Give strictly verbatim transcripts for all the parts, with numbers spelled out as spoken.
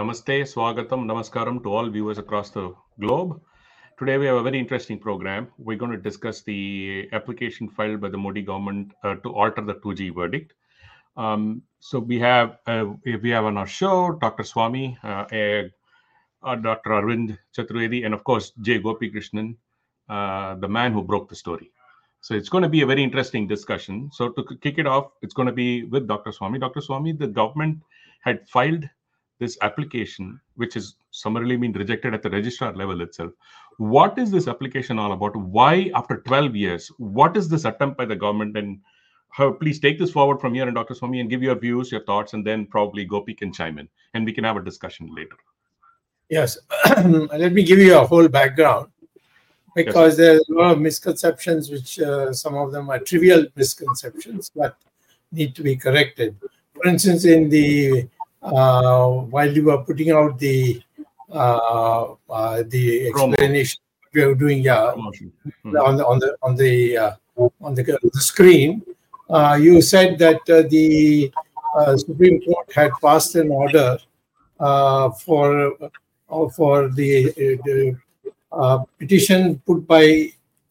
Namaste, Swagatam, Namaskaram to all viewers across the globe. Today we have a very interesting program. We're going to discuss the application filed by the Modi government uh, to alter the two G verdict. Um, so we have uh, we have on our show Doctor Swami, uh, uh, uh, Doctor Arvind Chaturvedi, and of course J. Gopi Krishnan, uh, the man who broke the story. So it's going to be a very interesting discussion. So to kick it off, it's going to be with Doctor Swami. Doctor Swami, the government had filed this application, which is summarily been rejected at the registrar level itself. What is this application all about? Why, after twelve years, what is this attempt by the government? And how, please take this forward from here, and Doctor Swami, and give your views, your thoughts, and then probably Gopi can chime in, and we can have a discussion later. Yes, let me give you a whole background, because yes. There's a lot of misconceptions, which uh, some of them are trivial misconceptions, but need to be corrected. For instance, in the uh, while you were putting out the uh, uh, the explanation Promo. we were doing, yeah, mm-hmm. on the on the on the uh, on the, the screen, uh, you said that uh, the uh, Supreme Court had passed an order uh, for uh, for the, uh, the uh, petition put by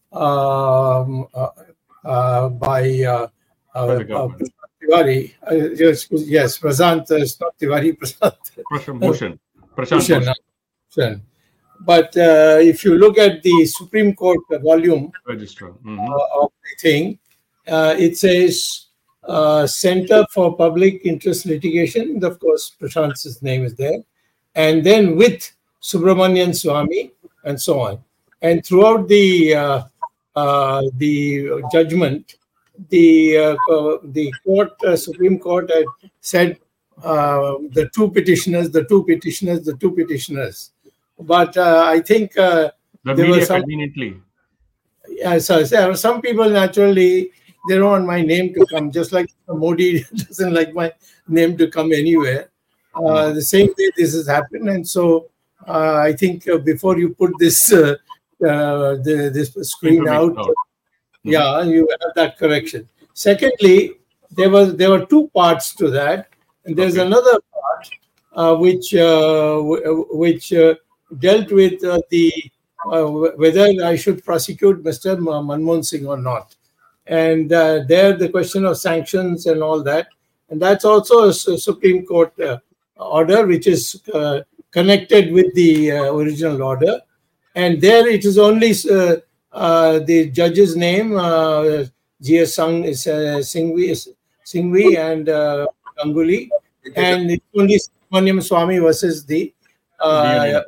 um, uh, uh, by uh, uh, Tiwari, uh, yes, yes, Prashant, uh, it's not Tiwari, Prashant. Bhushan. Prashant Bhushan. But uh, if you look at the Supreme Court volume mm-hmm. uh, of the thing, uh, it says uh, Center for Public Interest Litigation. And of course, Prashant's name is there. And then with Subramanian Swamy and so on. And throughout the uh, uh, the judgment, the uh, the court, uh, Supreme Court had said uh, the two petitioners, the two petitioners, the two petitioners. But uh, I think uh, the there media were some, conveniently. Yeah, so, so some people naturally they don't want my name to come, just like Modi doesn't like my name to come anywhere. Uh, mm. The same way this has happened, and so uh, I think uh, before you put this uh, uh, the, this screen out, out. Mm-hmm. yeah, you have that correction. Secondly, there was there were two parts to that, and there's okay. another part uh, which uh, w- which uh, dealt with uh, the uh, whether I should prosecute Mister Manmohan Singh or not, and uh, there the question of sanctions and all that, and that's also a Supreme Court uh, order which is uh, connected with the uh, original order, and there it is only uh, uh, the judge's name, uh, G S Sang, is, uh, Singhvi, Singhvi and uh, Ganguly, and it's only Subramanian Swamy versus the uh,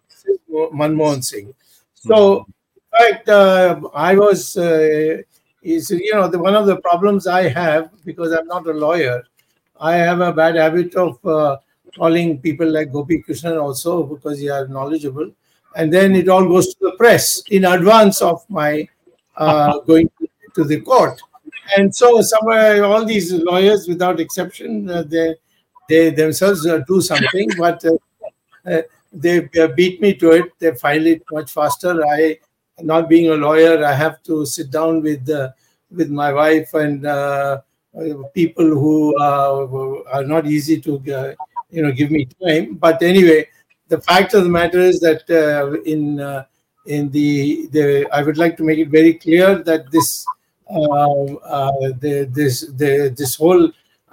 Manmohan Singh. So, in fact, uh, I was, uh, is you know, the, one of the problems I have, because I'm not a lawyer, I have a bad habit of uh, calling people like Gopi Krishnan also, because they are knowledgeable. And then it all goes to the press in advance of my uh, going to the court. And so somewhere all these lawyers, without exception, uh, they they themselves uh, do something, but uh, uh, they uh, beat me to it. They file it much faster. I, not being a lawyer, I have to sit down with uh, with my wife and uh, people who uh, are not easy to uh, you know give me time. But anyway, the fact of the matter is that uh, in uh, in the, the I would like to make it very clear that this uh, uh, the, this the, this whole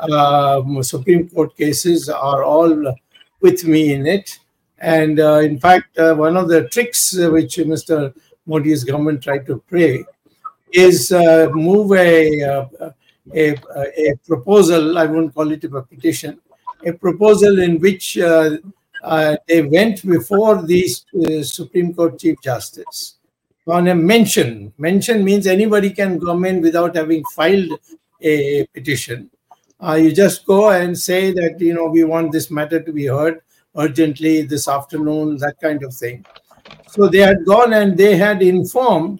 uh, Supreme Court cases are all with me in it, and uh, in fact uh, one of the tricks uh, which Mister Modi's government tried to play is uh, move a, uh, a a proposal. I won't call it a petition, a proposal in which uh, Uh, they went before the uh, Supreme Court Chief Justice on a mention. Mention means anybody can come in without having filed a petition. Uh, you just go and say that, you know, we want this matter to be heard urgently this afternoon, that kind of thing. So they had gone and they had informed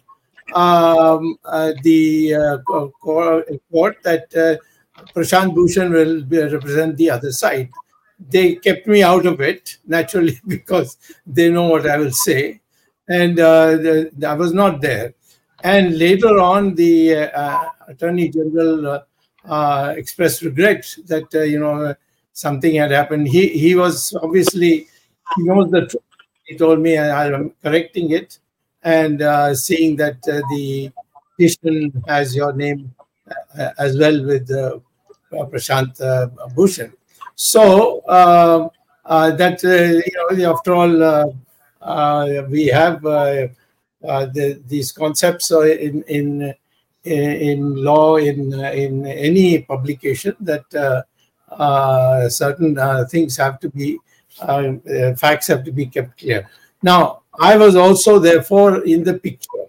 um, uh, the uh, court that uh, Prashant Bhushan will represent the other side. They kept me out of it, naturally, because they know what I will say. And uh, the, I was not there. And later on, the uh, Attorney General uh, uh, expressed regret that, uh, you know, something had happened. He he was obviously, he knows the truth. He told me, and I'm correcting it, and uh, seeing that uh, the petition has your name uh, as well with uh, uh, Prashant uh, Bhushan. So uh, uh, that uh, you know, after all, uh, uh, we have uh, uh, the, these concepts uh, in in in law, in in any publication, that uh, uh, certain uh, things have to be, uh, uh, facts have to be kept clear. Now, I was also therefore in the picture,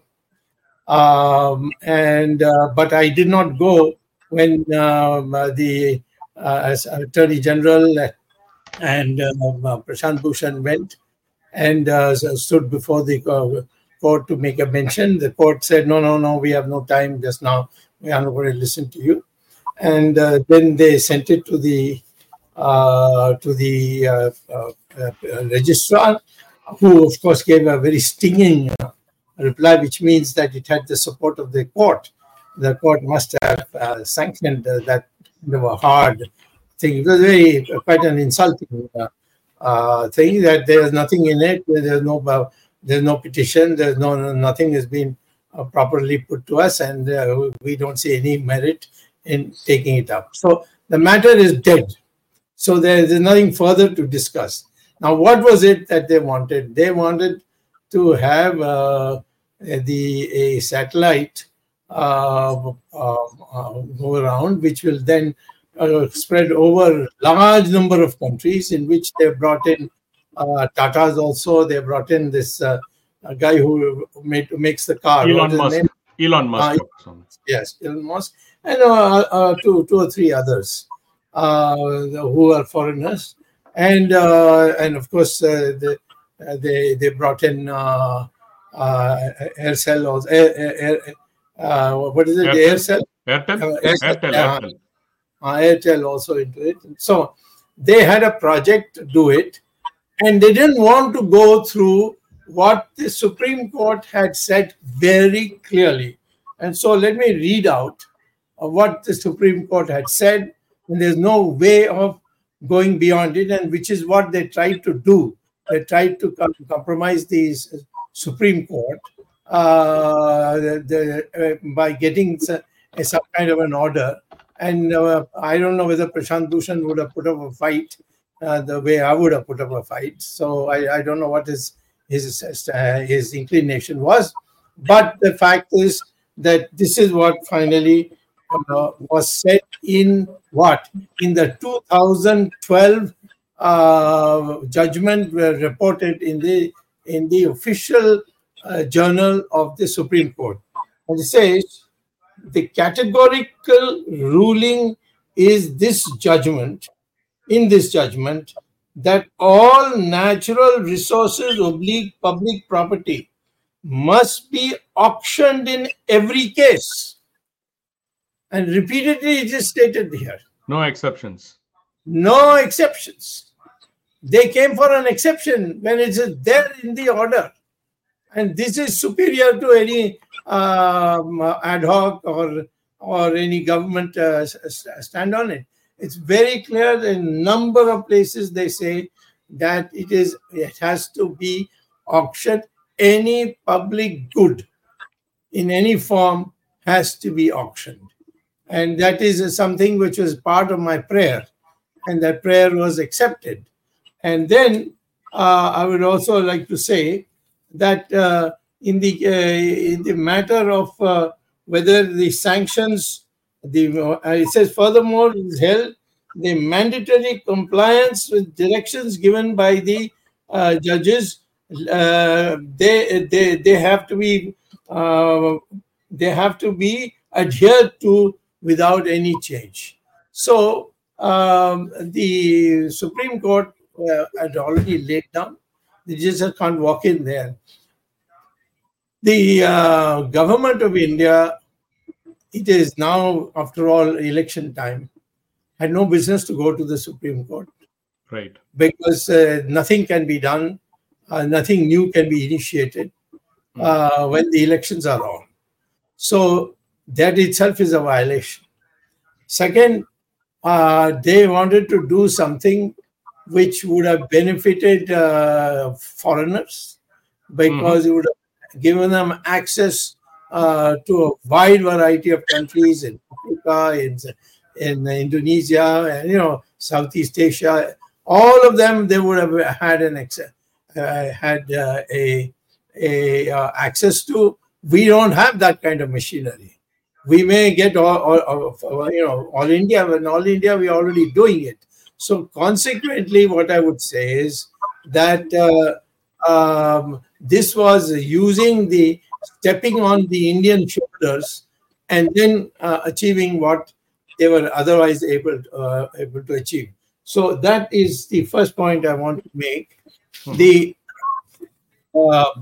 um, and uh, but I did not go when um, uh, the uh, as Attorney General and um, uh, Prashant Bhushan went and uh, stood before the uh, court to make a mention. The court said, no, no, no, we have no time just now. We are not going to listen to you. And uh, then they sent it to the uh, to the uh, uh, uh, registrar, who, of course, gave a very stinging uh, reply, which means that it had the support of the court. The court must have uh, sanctioned uh, that kind of a hard thing. It was very uh, quite an insulting uh, uh, thing, that there is nothing in it. There's no uh, there's no petition. There's no nothing has been uh, properly put to us, and uh, we don't see any merit in taking it up. So the matter is dead. So there is nothing further to discuss. Now, what was it that they wanted? They wanted to have uh, the a satellite uh, uh, uh, go around, which will then uh, spread over large number of countries, in which they brought in uh, Tatas also. They brought in this uh, a guy who made, makes the car. Elon Musk. Elon Musk. Uh, yes, Elon Musk, and uh, uh, two, two or three others uh, who are foreigners, and uh, and of course uh, the, uh, they they brought in uh, uh, Aircel also. Air, Air, uh, what is it? Aircel. Airtel. Uh, Airtel. Airtel, Airtel. Uh, Airtel also into it. So they had a project to do it, and they didn't want to go through what the Supreme Court had said very clearly. And so let me read out what the Supreme Court had said, and there's no way of going beyond it, and which is what they tried to do. They tried to compromise the Supreme Court uh, the, the, uh, by getting some, some kind of an order. And uh, I don't know whether Prashant Bhushan would have put up a fight uh, the way I would have put up a fight. So I, I don't know what his his uh, his inclination was, but the fact is that this is what finally uh, was said in what in the two thousand twelve uh, judgment were reported in the in the official uh, journal of the Supreme Court, and it says the categorical ruling is this judgment in this judgment that all natural resources oblique public property must be auctioned in every case. And repeatedly it is stated here. No exceptions. No exceptions. They came for an exception when it is there in the order. And this is superior to any um, ad hoc or, or any government uh, stand on it. It's very clear in a number of places they say that it is it has to be auctioned. Any public good in any form has to be auctioned. And that is something which was part of my prayer. And that prayer was accepted. And then uh, I would also like to say that uh, in the uh, in the matter of uh, whether the sanctions, the uh, it says furthermore it is held the mandatory compliance with directions given by the uh, judges. Uh, they they they have to be uh, they have to be adhered to without any change. So um, the Supreme Court uh, had already laid down. The judges can't walk in there. The uh, government of India, it is now, after all, election time, had no business to go to the Supreme Court. Right. Because uh, nothing can be done, uh, nothing new can be initiated uh, when the elections are on. So that itself is a violation. Second, uh, they wanted to do something which would have benefited uh, foreigners, because mm-hmm. it would have given them access uh, to a wide variety of countries in Africa, in, in Indonesia, and you know, Southeast Asia. All of them, they would have had an access, uh, had uh, a, a uh, access to. We don't have that kind of machinery. We may get all, all, all you know, all India, but in all India, we're already doing it. So consequently, what I would say is that uh, um, this was using the, stepping on the Indian shoulders and then uh, achieving what they were otherwise able to, uh, able to achieve. So that is the first point I want to make. Mm-hmm. The uh,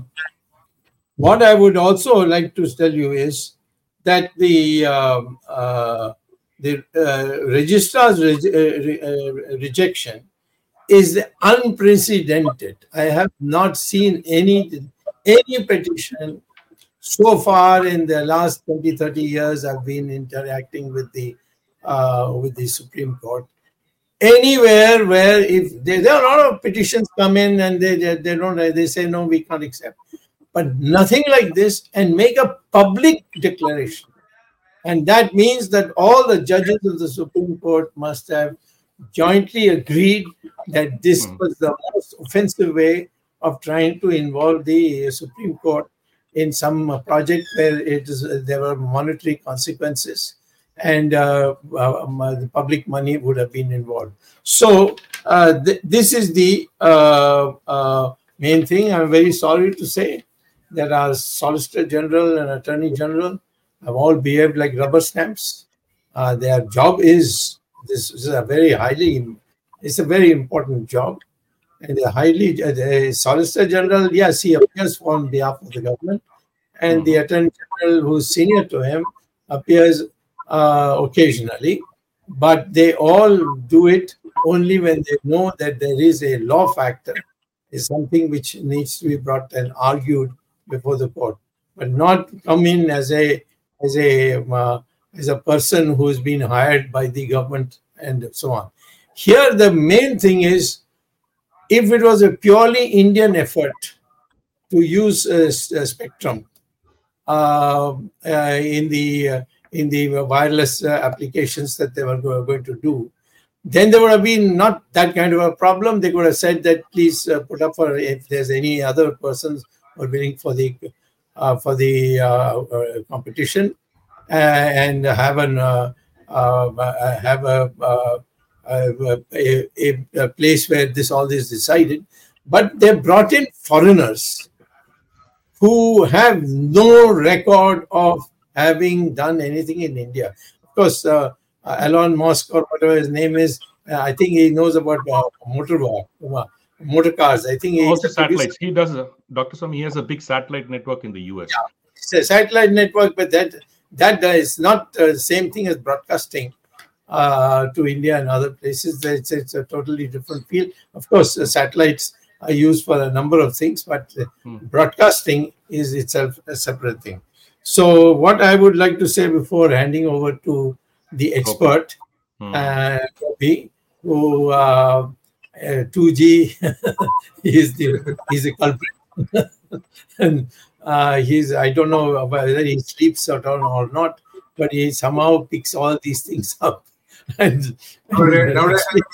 what I would also like to tell you is that the uh, uh, the uh, registrar's re- uh, uh, rejection is unprecedented. I have not seen any any petition so far in the last twenty, thirty years I've been interacting with the uh, with the Supreme Court. Anywhere where if they, there are a lot of petitions come in and they, they they don't they say no, we can't accept, but nothing like this, and make a public declaration. And that means that all the judges of the Supreme Court must have jointly agreed that this was the most offensive way of trying to involve the Supreme Court in some project where it is there were monetary consequences and uh, uh, the public money would have been involved. So uh, th- this is the uh, uh, main thing. I'm very sorry to say that our Solicitor General and Attorney General have all behaved like rubber stamps. Uh, their job is this is a very highly, it's a very important job, and they're highly. Uh, the Solicitor General, yes, he appears on behalf of the government, and the Attorney General, who's senior to him, appears uh, occasionally, but they all do it only when they know that there is a law factor, is something which needs to be brought and argued before the court, but not come in as a as a uh, as a person who has been hired by the government and so on. Here, the main thing is, if it was a purely Indian effort to use a, a spectrum uh, uh, in the uh, in the wireless uh, applications that they were going to do, then there would have been not that kind of a problem. They could have said that please uh, put up for if there's any other persons who are willing for the uh, for the uh, uh, competition uh, and have an uh, uh, have a, uh, a, a, a place where this all this decided. But they brought in foreigners who have no record of having done anything in India. Of course, uh, uh, Elon Musk or whatever his name is, uh, I think he knows about uh, motor uh, motor cars. I think he also satellites. He does, uh, Doctor Swami. He has a big satellite network in the U S. Yeah, it's a satellite network, but that that is not the uh, same thing as broadcasting uh, to India and other places. It's, it's a totally different field. Of course, uh, satellites are used for a number of things, but uh, hmm. broadcasting is itself a separate thing. So what I would like to say before handing over to the expert, okay. uh, Gopi, who uh, uh, two G is the he's a culprit, and uh, he's I don't know whether he sleeps or not, but he somehow picks all these things up. and, and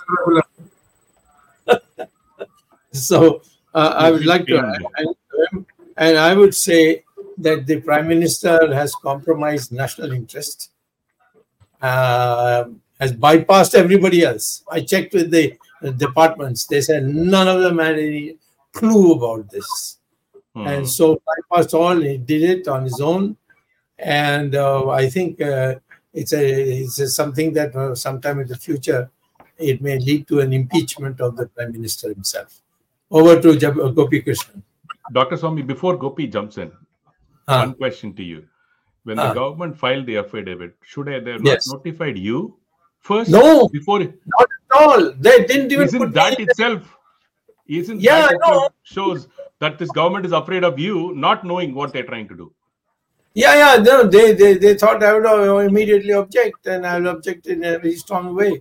so uh, I would like to, and, and I would say that the Prime Minister has compromised national interest, uh, has bypassed everybody else. I checked with the departments. They said none of them had any clue about this. Hmm. And so bypassed all, he did it on his own. And uh, I think uh, it's, a, it's a something that uh, sometime in the future, it may lead to an impeachment of the Prime Minister himself. Over to Jab- Gopi Krishnan. Doctor Swami, before Gopi jumps in, ah. one question to you. When ah. the government filed the affidavit, should I, they have yes. not notified you first? No, before not at all. They didn't even isn't put that itself, isn't yeah, that no. shows that this government is afraid of you, not knowing what they're trying to do? Yeah, yeah. No, they, they, they thought I would uh, immediately object, and I will object in a very strong way.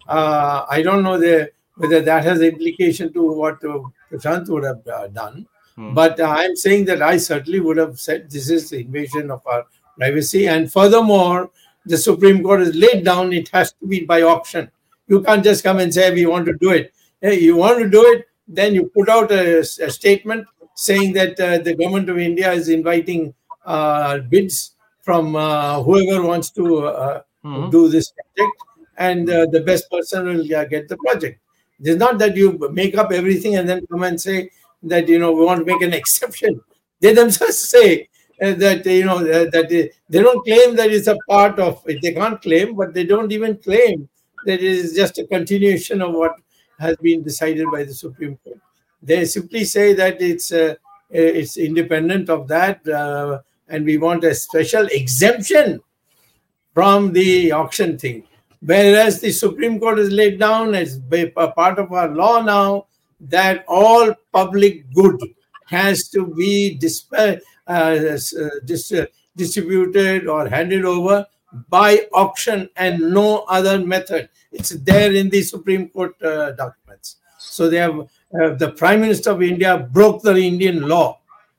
Uh, I don't know the, whether that has implication to what uh, Prashant would have uh, done, Hmm. but uh, I'm saying that I certainly would have said this is the invasion of our privacy. And furthermore, the Supreme Court has laid down it has to be by auction. You can't just come and say we want to do it. Hey, you want to do it, then you put out a, a statement saying that uh, the government of India is inviting uh, bids from uh, whoever wants to uh, Mhm. do this project, and uh, the best person will uh, get the project. It's not that you make up everything and then come and say that, you know, we want to make an exception. They themselves say uh, that, you know, uh, that they, they don't claim that it's a part of it. They can't claim, but they don't even claim that it is just a continuation of what has been decided by the Supreme Court. They simply say that it's uh, it's independent of that, uh, and we want a special exemption from the auction thing. Whereas the Supreme Court has laid down as a part of our law now that all public good has to be disp- uh, dis- distributed or handed over by auction and no other method. It's there in the Supreme Court uh, documents. So they have uh, the Prime Minister of India broke the Indian law,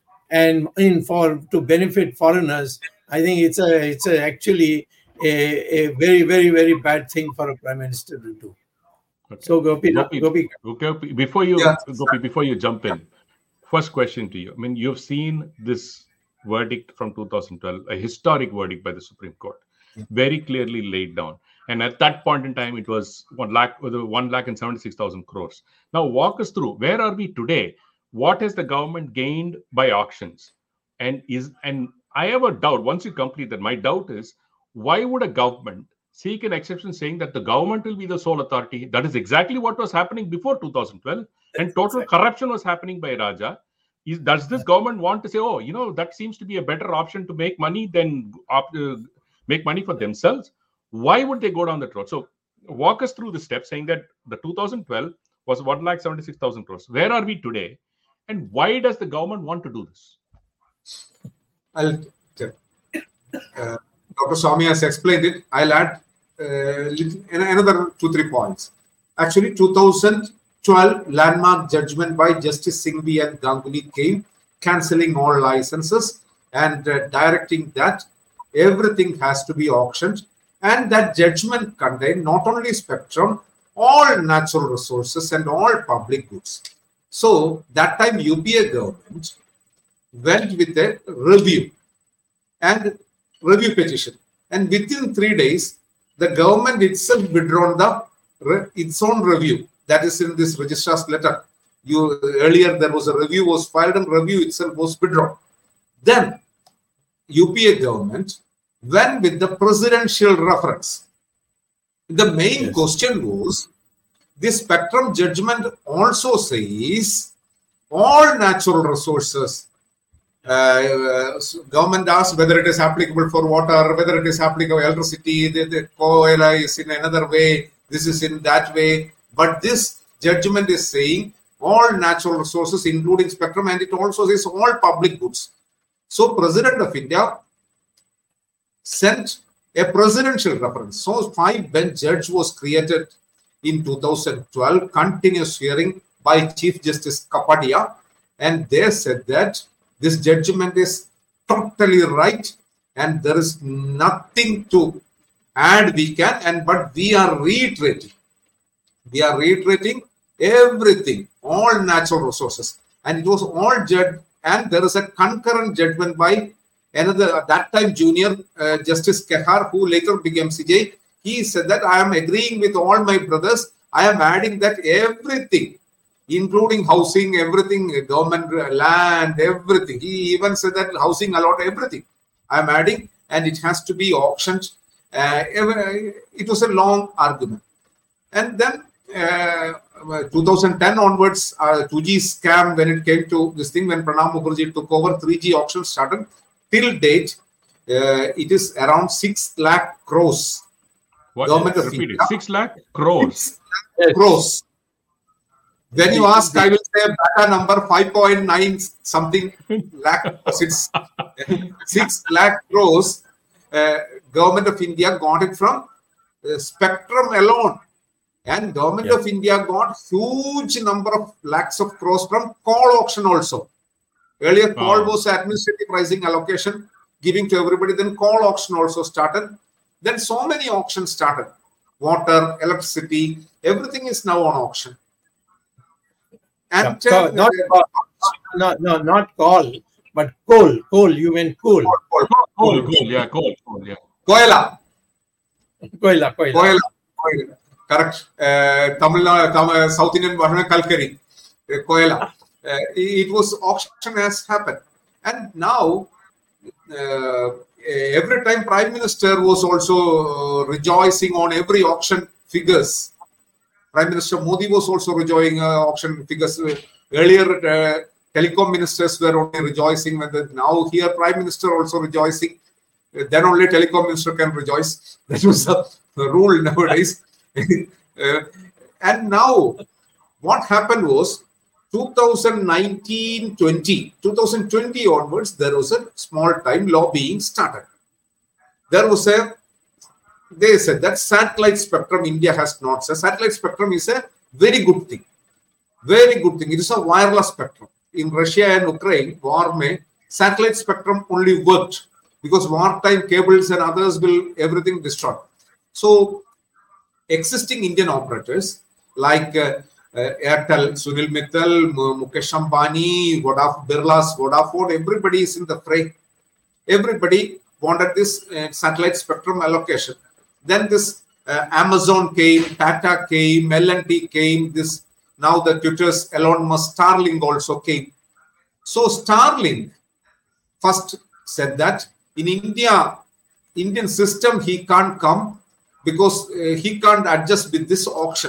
and in for to benefit foreigners. I think it's a it's a actually a, a very very very bad thing for a Prime Minister to do. Okay. So Gopi, Gopi, Gopi, Gopi, before you Yeah. Gopi, before you jump in, first question to you. I mean, you've seen this verdict from two thousand twelve, a historic verdict by the Supreme Court, very clearly laid down. And at that point in time, it was one lakh, one lakh and seventy-six thousand crores. Now, walk us through, where are we today? What has the government gained by auctions? And is and I have a doubt. Once you complete that, my doubt is, why would a government seek an exception saying that the government will be the sole authority? That is exactly what was happening before two thousand twelve, and total Exactly. corruption was happening by Raja. Is, does this government want to say, oh, you know, that seems to be a better option to make money than op- uh, make money for themselves? Why would they go down that road? So walk us through the steps, saying that the two thousand twelve was one lakh seventy-six thousand crores. Where are we today? And why does the government want to do this? I'll tell. Uh, Doctor Swami has explained it. I'll add uh, little, another two, three points. Actually, two thousand twelve landmark judgment by Justice Singhvi and Ganguly came, cancelling all licenses and uh, directing that everything has to be auctioned. And that judgment contained not only spectrum, all natural resources and all public goods. So that time U P A government went with a review and review petition. And within three days, the government itself withdrawn the its own review. That is in this registrar's letter. You earlier there was a review was filed and review itself was withdrawn. Then U P A government went with the presidential reference. The main Yes. question was, this spectrum judgment also says all natural resources. Uh, government asked whether it is applicable for water, whether it is applicable for electricity, the, the coal is in another way, this is in that way. But this judgment is saying all natural resources, including spectrum, and it also says all public goods. So President of India sent a presidential reference. So five bench judge was created in two thousand twelve, continuous hearing by Chief Justice Kapadia, and they said that this judgment is totally right and there is nothing to add we can, and but we are reiterating. We are reiterating everything, all natural resources. And it was all judged, and there is a concurrent judgment by another, at that time, junior uh, Justice Kehar, who later became C J. He said that I am agreeing with all my brothers. I am adding that everything, including housing, everything, government land, everything. He even said that housing allot, everything. I am adding, and it has to be auctioned. Uh, it was a long argument. And then uh, two thousand ten onwards, uh, two G scam, when it came to this thing, when Pranab Mukherjee took over, three G auctions started. Till date, uh, it is around six lakh crores. What? Government of Repeat India. it. Six lakh crores. Six lakh crores. When you ask, I will say data number five point nine something lakh, six, six lakh crores. Uh, government of India got it from uh, spectrum alone. And government Yeah. of India got huge number of lakhs of crores from call auction also. Earlier, call Oh. was administrative pricing allocation, giving to everybody. Then call auction also started. Then so many auctions started. Water, electricity, everything is now on auction. And Yeah, uh, co- not, call, not, not, not call, but coal. Coal, you meant coal. coal, Cool, cool, yeah, cool, cool, yeah. Koila, Koila, koila. Koila, Koila. Correct. Uh, Tamil Nadu, Tam- South Indian version of Kalkari, uh, Koila. Uh, it was auction has happened. And now, uh, every time Prime Minister was also uh, rejoicing on every auction figures. Prime Minister Modi was also rejoicing uh, auction figures. Earlier, uh, telecom ministers were only rejoicing. When the, now here, Prime Minister also rejoicing. Uh, then only telecom minister can rejoice. That was the, the rule nowadays. uh, and now, what happened was twenty nineteen twenty, twenty twenty onwards, there was a small time lobbying started. There was a, they said that satellite spectrum India has not. So satellite spectrum is a very good thing. Very good thing. It is a wireless spectrum. In Russia and Ukraine, war may, satellite spectrum only worked because wartime cables and others will everything destroy. So existing Indian operators like uh, uh, Airtel, Sunil Mittal, Mukesh Ambani, Vodaf, Birlas, Vodafone, everybody is in the fray. Everybody wanted this uh, satellite spectrum allocation. Then this uh, Amazon came, Tata came, L and T came, this now the Twitter's Elon Musk, Starlink also came. So Starlink first said that in India, Indian system, he can't come because uh, he can't adjust with this auction.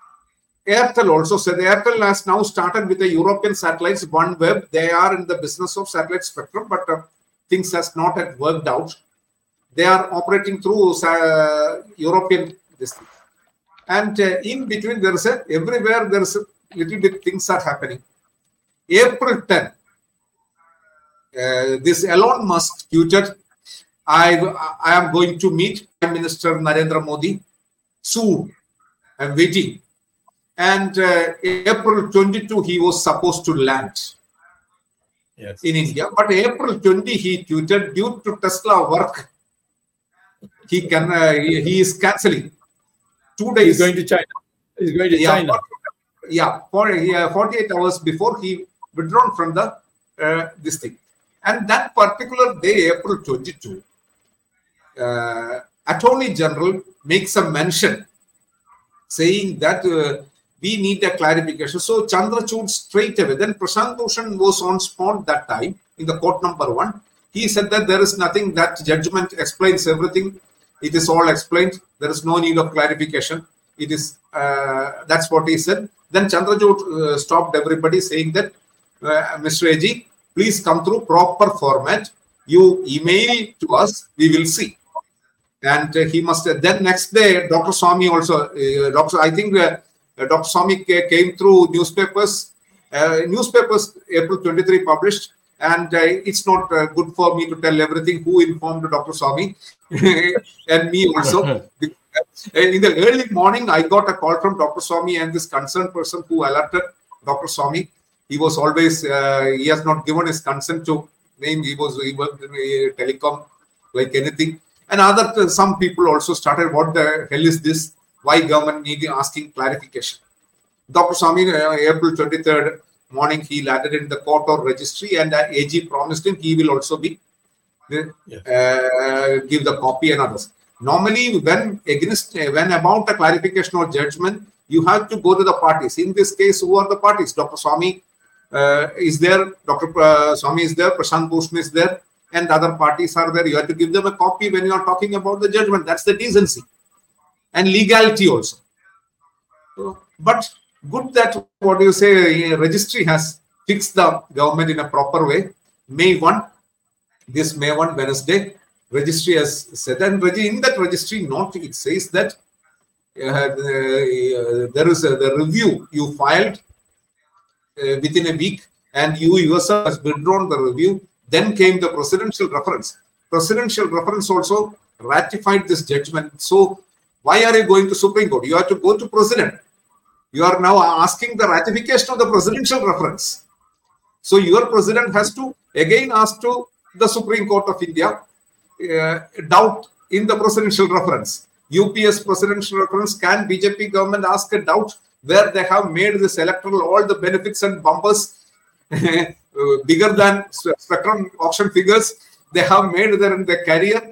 Airtel also said, Airtel has now started with the European satellites, OneWeb. They are in the business of satellite spectrum, but uh, things has not yet worked out. They are operating through uh, European this thing. And uh, in between, there is a, everywhere there is a little bit things are happening. April tenth, uh, this Elon Musk tweeted, I, I am going to meet Prime Minister Narendra Modi soon. I'm waiting. And uh, April twenty-second, he was supposed to land Yes. in India. But April twentieth, he tweeted, due to Tesla work, he can uh, he, he is cancelling. Two days. He's going to China. He's going to yeah, China. forty, yeah, for, yeah, forty-eight hours before he withdrawn from the uh, this thing. And that particular day, April twenty-second, uh, Attorney General makes a mention saying that uh, we need a clarification. So Chandrachud straight away, then Prashant Bhushan was on spot that time in the court number one. He said that there is nothing, that judgment explains everything. It is all explained. There is no need of clarification. It is, uh, that's what he said. Then Chandrachud uh, stopped everybody saying that, uh, Mister A G, please come through proper format. You email to us, we will see. And uh, he must, uh, then next day, Doctor Swami also, uh, Doctor I think uh, Doctor Swami came through newspapers, uh, newspapers April twenty-third published, and uh, it's not uh, good for me to tell everything who informed Doctor Swami and me also. In the early morning, I got a call from Doctor Swami and this concerned person who alerted Doctor Swami. He was always, uh, he has not given his consent to name, he was, he worked in a telecom like anything. And other, some people also started, what the hell is this? Why government needing asking clarification? Doctor Swami, uh, April twenty-third morning, he landed in the court or registry, and uh, A G promised him he will also be uh, uh, give the copy and others. Normally, when against uh, when about a clarification or judgment, you have to go to the parties. In this case, who are the parties? Doctor Swami uh, is there, Doctor Uh, Swami is there, Prashant Bhushan is there, and other parties are there. You have to give them a copy when you are talking about the judgment. That's the decency and legality also. So, but good that, what do you say, registry has fixed the government in a proper way. May first, this May first, Wednesday, registry has said, and in that registry note, it says that uh, the, uh, there is a, the review you filed uh, within a week, and you yourself has withdrawn the review. Then came the presidential reference. Presidential reference also ratified this judgment. So why are you going to Supreme Court? You have to go to President. You are now asking the ratification of the presidential reference. So your president has to again ask to the Supreme Court of India uh, doubt in the presidential reference. U P S presidential reference, can B J P government ask a doubt where they have made this electoral, all the benefits and bumpers bigger than spectrum auction figures they have made there in their career?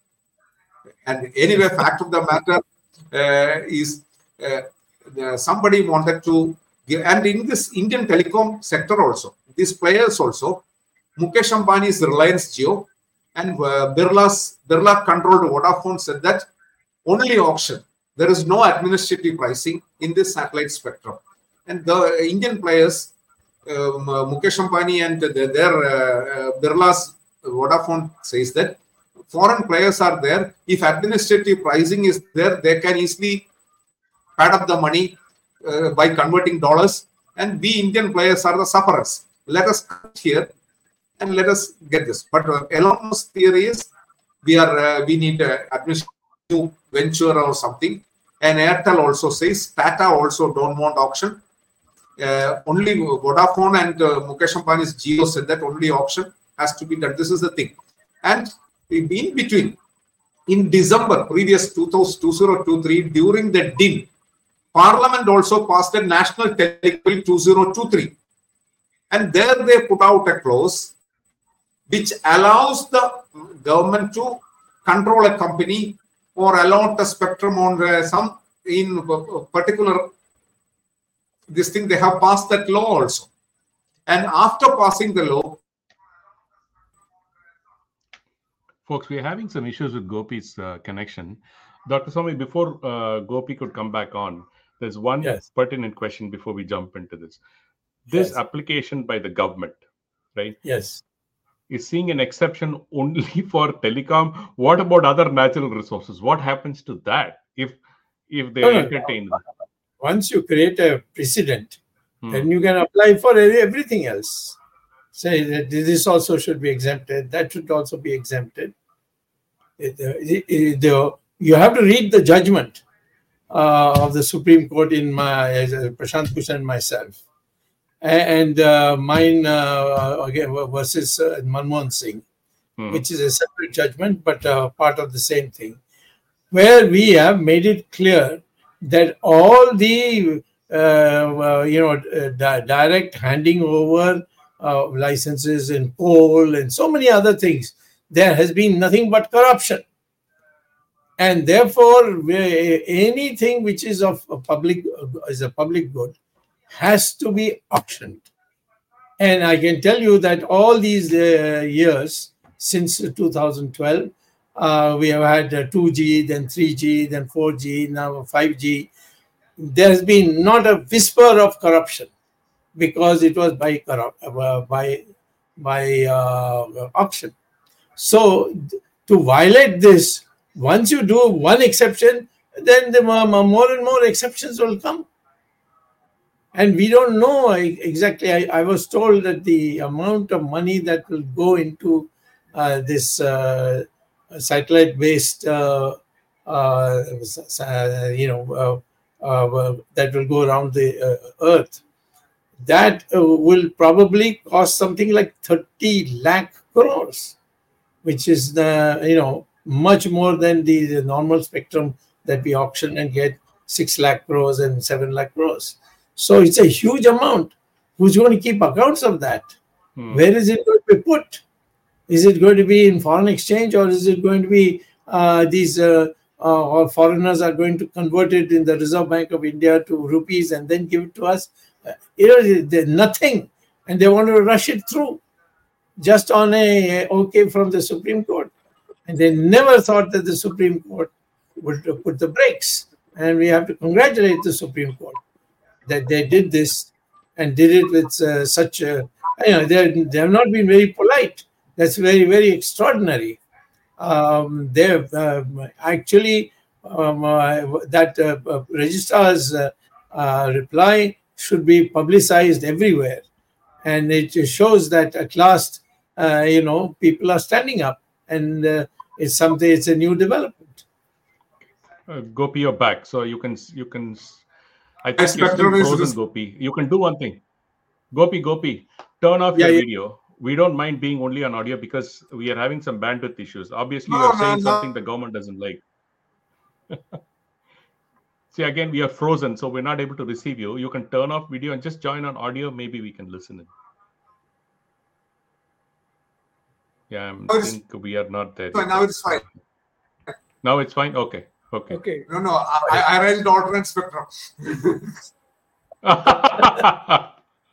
And anyway, fact of the matter uh, is uh, uh, somebody wanted to give, and in this Indian telecom sector also, these players also, Mukesh Ambani's Reliance Jio and uh, Birla's Birla controlled Vodafone said that only auction. There is no administrative pricing in this satellite spectrum. And the Indian players, um, uh, Mukesh Ambani and the, their uh, uh, Birla's Vodafone says that foreign players are there. If administrative pricing is there, they can easily pad up the money uh, by converting dollars. And we Indian players are the sufferers. Let us cut here and let us get this. But uh, Elon Musk's theory is we are uh, we need uh, administrative venture or something. And Airtel also says, Tata also don't want auction. Uh, only Vodafone and uh, Mukesh Ambani's Jio said that only auction has to be done. This is the thing. And in between, in December previous two thousand twenty-three, during the D I N, Parliament also passed a National Telecom Bill two thousand twenty-three. And there they put out a clause which allows the government to control a company or allot a spectrum on uh, some in particular this thing. They have passed that law also. And after passing the law, folks, we are having some issues with Gopi's uh, connection. Doctor Swami, before uh, Gopi could come back on, there's one yes. pertinent question before we jump into this. This yes. application by the government, right? Yes. Is seeing an exception only for telecom. What about other natural resources? What happens to that if if they no, entertain no. that? Once you create a precedent, hmm. then you can apply for everything else. Say that this also should be exempted, that should also be exempted. It, it, it, the, you have to read the judgment uh, of the Supreme Court in my uh, Prashant Bhushan and myself, and uh, mine uh, again versus uh, Manmohan Singh, hmm. which is a separate judgment but uh, part of the same thing, where we have made it clear that all the uh, uh, you know uh, di- direct handing over Uh, licenses and coal and so many other things, there has been nothing but corruption. And therefore, anything which is of a public is a public good has to be auctioned. And I can tell you that all these uh, years since two thousand twelve, uh, we have had uh, two G, then three G, then four G, now five G. There has been not a whisper of corruption, because it was by uh, by by uh, auction. So to violate this, once you do one exception, then the more and more exceptions will come. And we don't know exactly. I, I was told that the amount of money that will go into uh, this uh, satellite-based, uh, uh, you know, uh, uh, that will go around the uh, Earth, that uh, will probably cost something like thirty lakh crores, which is the, you know, much more than the, the normal spectrum that we auction and get six lakh crores and seven lakh crores. So it's a huge amount. Who's going to keep accounts of that? Hmm. Where is it going to be put? Is it going to be in foreign exchange, or is it going to be uh, these uh, uh, or foreigners are going to convert it in the Reserve Bank of India to rupees and then give it to us? You know, there's nothing, and they want to rush it through just on a okay from the Supreme Court, and they never thought that the Supreme Court would put the brakes. And we have to congratulate the Supreme Court that they did this and did it with uh, such a, you know, they they have not been very polite. That's very very extraordinary. Um, they have uh, actually um, uh, that uh, registrar's uh, uh, reply should be publicized everywhere. And it shows that at last, uh, you know, people are standing up, and uh, it's something, it's a new development. Uh, Gopi, you're back. So you can, you can, I think Yes, you're still Spectrum is frozen, this- Gopi. You can do one thing. Gopi, Gopi, turn off Yeah, your yeah. video. We don't mind being only on audio because we are having some bandwidth issues. Obviously, No, you're no, saying no. something the government doesn't like. See, again, we are frozen, so we're not able to receive you. You can turn off video and just join on audio. Maybe we can listen in. Yeah, I Now it's- think we are not there. So now it's fine. Now it's fine? Okay. Okay. Okay. No, no, I, I arranged alternate spectrum. uh,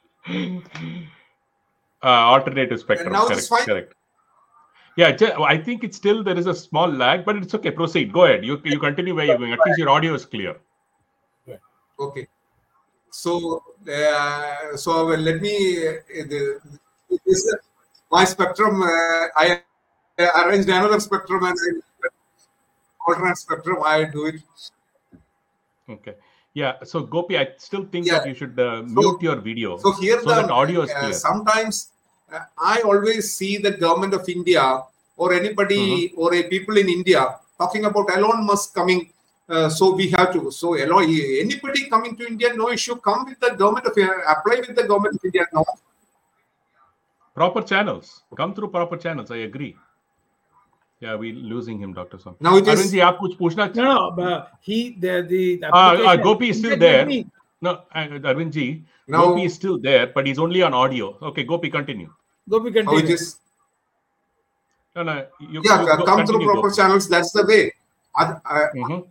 alternative spectrum. now Correct. it's fine? Correct. Yeah, ju- I think it's still, there is a small lag, but it's okay. Proceed. Go ahead. You, you continue where you're going. At least your audio is clear. Okay. So, uh, so well, let me, uh, the, this, uh, my spectrum, uh, I arranged another spectrum and I, alternate spectrum, I do it. Okay. Yeah. So Gopi, I still think Yeah. that you should uh, mute your video So here so the that audio is uh, clear. sometimes uh, I always see the government of India or anybody Mm-hmm. or a people in India talking about Elon Musk coming. Uh, so we have to. So Elon, anybody coming to India, no issue. Come with the government of apply with the government of India. No. Proper channels. Come through proper channels. I agree. Yeah, we losing him, Doctor Swami. Now it Arvind is. ji, आप कुछ पूछना? No, no, but he the the Uh, uh, application- Gopi is still Let there. me- No, uh, Arvind ji, Now- Gopi is still there, but he's only on audio. Okay, Gopi, continue. Gopi, How it continue. is. No, no, you, Yeah, you uh, go- come through continue, proper Gopi. channels. That's the way. Uh, uh, Mhm.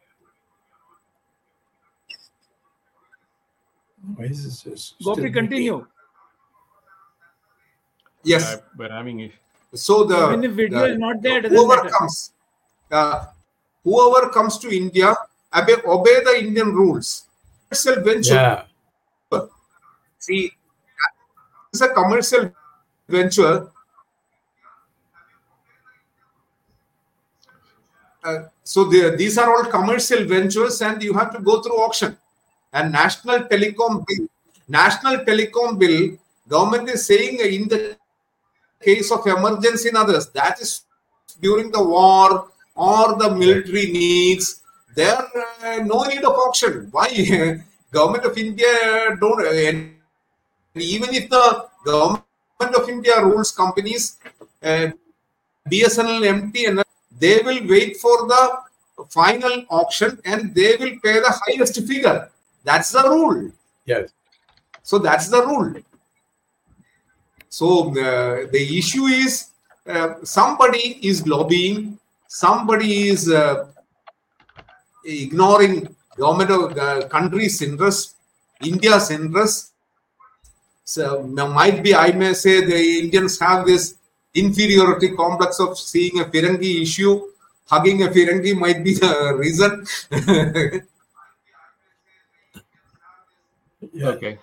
Why is this just Gopi, still- continue. yes. Uh, we're having issue. So the, Even if video the- is not there, it doesn't whoever matter. comes, uh, whoever comes to India, obey, obey the Indian rules. Commercial venture. Yeah. See, it's a commercial venture. Uh, so the, these are all commercial ventures, and you have to go through auction. And national telecom bill, national telecom bill, government is saying in the case of emergency and others, that is during the war or the military needs, there uh, no need of auction. Why? Government of India don't, and even if the government of India rules companies, uh, B S N L, M T N L, they will wait for the final auction and they will pay the highest figure. That's the rule. Yes. So that's the rule. So uh, the issue is uh, somebody is lobbying, somebody is uh, ignoring government of the country's interest, India's interest. So might be, I may say, the Indians have this inferiority complex of seeing a Firangi issue. Hugging a Firangi might be the reason. Yeah. Okay.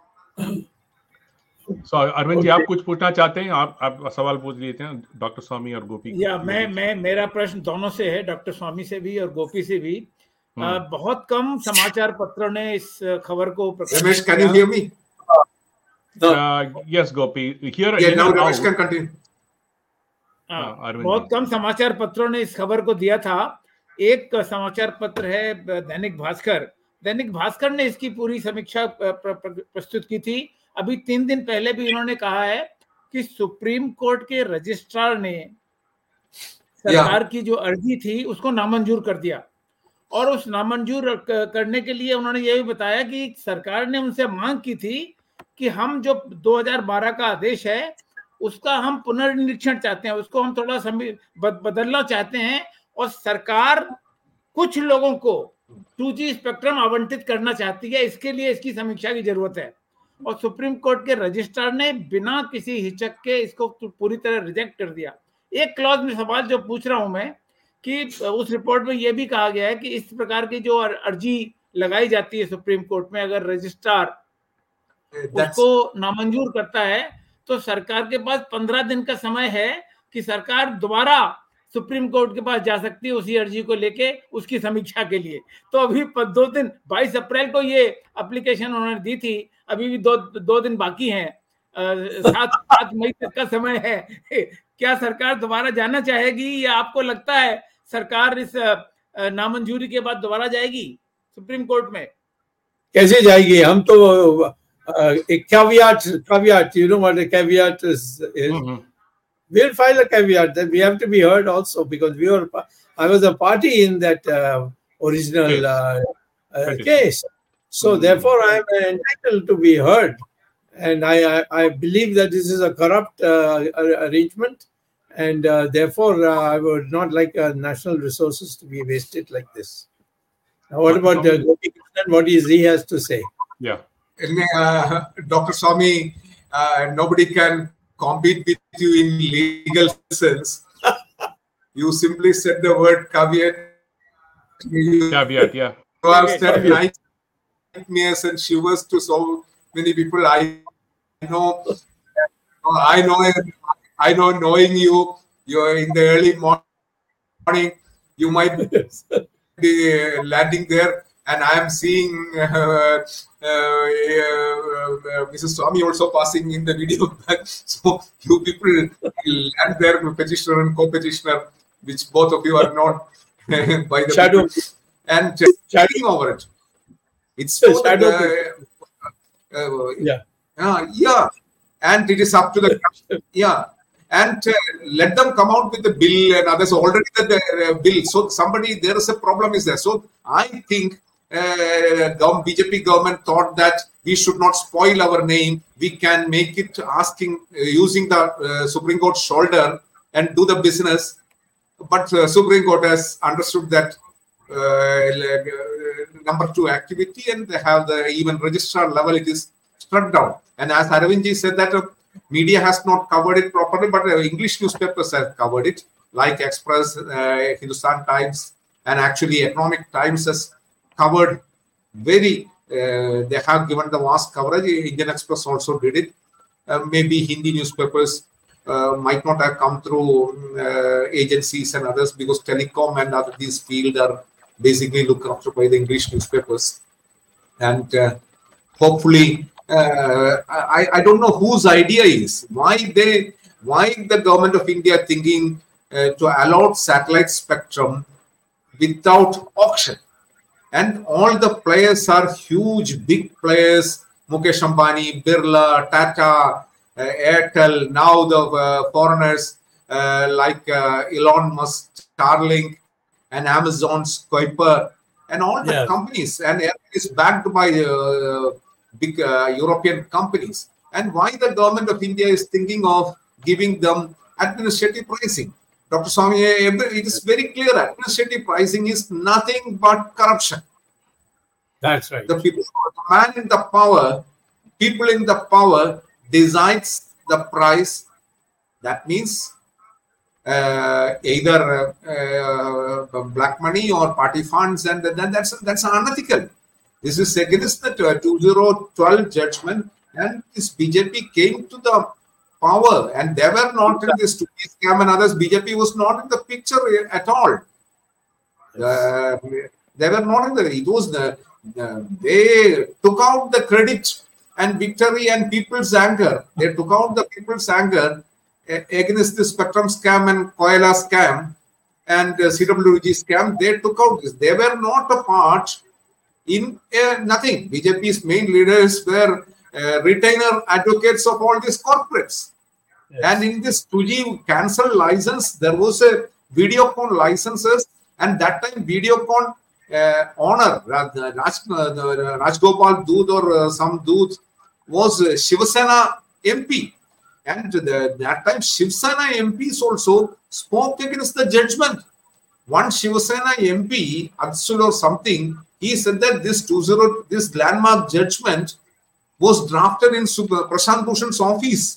So Arvind ji, आप कुछ पूछना चाहते हैं? आप आप सवाल पूछ लिए थे डॉक्टर स्वामी और गोपी को। या मैं मैं मेरा प्रश्न दोनों से है, डॉक्टर स्वामी से भी और गोपी से भी। आ, बहुत कम समाचार पत्रों ने इस खबर को प्रकाशित Ramesh, can किया। you hear me? Uh, yes, Gopi. Here, Yeah, in now and Ramesh out- can continue. हाँ, हाँ, अरविंद बहुत जी। कम समाचार पत्रों ने इस खबर को दिया था। एक समाचार पत्र है दैनिक भास्कर। दैनिक भास्कर ने इसकी पूरी समीक्षा प्र- प्र- प्रस्तुत की थी। अभी तीन दिन पहले भी उन्होंने कहा है कि सुप्रीम कोर्ट के रजिस्ट्रार ने सरकार की जो अर्जी थी उसको नामंजूर कर दिया, और उस नामंजूर क- करने के लिए उन्होंने ये भी बताया कि सरकार ने उनसे मांग की थी कि हम जो दो हज़ार बारह का आदेश है उसका हम पुनर्निरीक्षण चाहते हैं, उसको हम थोड़ा समी- बद- बदलना चाहते हैं, और सरकार कुछ लोगों को टू जी स्पेक्ट्रम आवंटित करना चाहती है, इसके लिए इसकी समीक्षा की जरूरत है। और सुप्रीम कोर्ट के रजिस्ट्रार ने बिना किसी हिचक के इसको पूरी तरह रिजेक्ट कर दिया। एक क्लॉज में सवाल जो पूछ रहा हूं मैं कि उस रिपोर्ट में यह भी कहा गया है कि इस प्रकार की जो अर्जी लगाई जाती है सुप्रीम कोर्ट में, अगर रजिस्ट्रार That's, उसको नामंजूर करता है तो सरकार के पास पंद्रह दिन का समय है कि सरकार दोबारा सुप्रीम कोर्ट के पास जा सकती है उसी अर्जी को लेके उसकी समीक्षा के लिए। तो अभी दो दिन बाईस अप्रैल को ये एप्लीकेशन उन्होंने दी थी, अभी भी दो दो दिन बाकी हैं, सात सात मई तक का समय है। क्या सरकार दोबारा जाना चाहेगी या आपको लगता है सरकार इस नामंजूरी के बाद दोबारा जाएगी सुप्रीम कोर्ट में? कैसे जाएगी? हम तो एक caveat, caveat, you know what a caveat is? is mm-hmm. We'll file a caveat that we have to be heard also, because we were, I was a party in that uh, original case. Uh, uh, case. So mm-hmm. therefore I am entitled to be heard. And I, I, I believe that this is a corrupt uh, arrangement. And uh, therefore uh, I would not like uh, national resources to be wasted like this. Now, what about uh, Gopi Krishnan? What is he has to say? Yeah. Uh, Doctor Swami, uh, nobody can compete with you in legal sense. You simply said the word caveat. Caveat, yeah. You have said nightmares and shivers to so many people. I know, I know, I know. Knowing you, you're in the early morning. You might be landing there. And I am seeing uh, uh, uh, Missus Swami also passing in the video back. So you people land there, petitioner and co-petitioner, which both of you are not by the shadow people, and chatting over it. It's for shadow. The, uh, uh, yeah, uh, yeah, and it is up to the yeah. And uh, let them come out with the bill, and others already the uh, bill. So somebody, there is a problem is there. So I think uh, B J P government thought that we should not spoil our name. We can make it asking, uh, using the uh, Supreme Court shoulder and do the business. But uh, Supreme Court has understood that uh, number two activity, and they have the even registrar level, it is struck down. And as Arvindji said that uh, media has not covered it properly, but uh, English newspapers have covered it, like Express, uh, Hindustan Times, and actually Economic Times has covered very, uh, they have given the vast coverage. Indian Express also did it. Uh, maybe Hindi newspapers uh, might not have come through uh, agencies and others, because telecom and other these fields are basically looked after by the English newspapers. And uh, hopefully, uh, I, I don't know whose idea is, why they, why the government of India thinking uh, to allot satellite spectrum without auction. And all the players are huge, big players, Mukesh Ambani, Birla, Tata, uh, Airtel, now the uh, foreigners uh, like uh, Elon Musk, Starlink, and Amazon's Kuiper, and all the yeah. companies. And it is backed by uh, big uh, European companies. And why the government of India is thinking of giving them administrative pricing? Doctor Swami, it is very clear. Administrative pricing is nothing but corruption. That's right. The people, the man in the power, people in the power decides the price. That means uh, either uh, uh, black money or party funds, and then that's that's unethical. This is against the two thousand twelve judgment, and this B J P came to the power, and they were not in this two G scam and others. B J P was not in the picture at all. Uh, they were not in the. It was the. Uh, they took out the credit and victory and people's anger. They took out the people's anger uh, against the Spectrum scam and Koila scam and uh, C W G scam. They took out this. They were not a part in uh, nothing. B J P's main leaders were uh, retainer advocates of all these corporates. Yes. And in this two G cancel license, there was a Videocon licenses, and that time Videocon Uh, owner Raj, Raj, uh, Rajgopal Dood or uh, some Dood was uh, Shiva Sena M P, and the, that time Shiva Sena M Ps also spoke against the judgment. One Shiva Sena M P, Atsul or something, he said that this two zero this landmark judgment was drafted in Prashant Bhushan's office.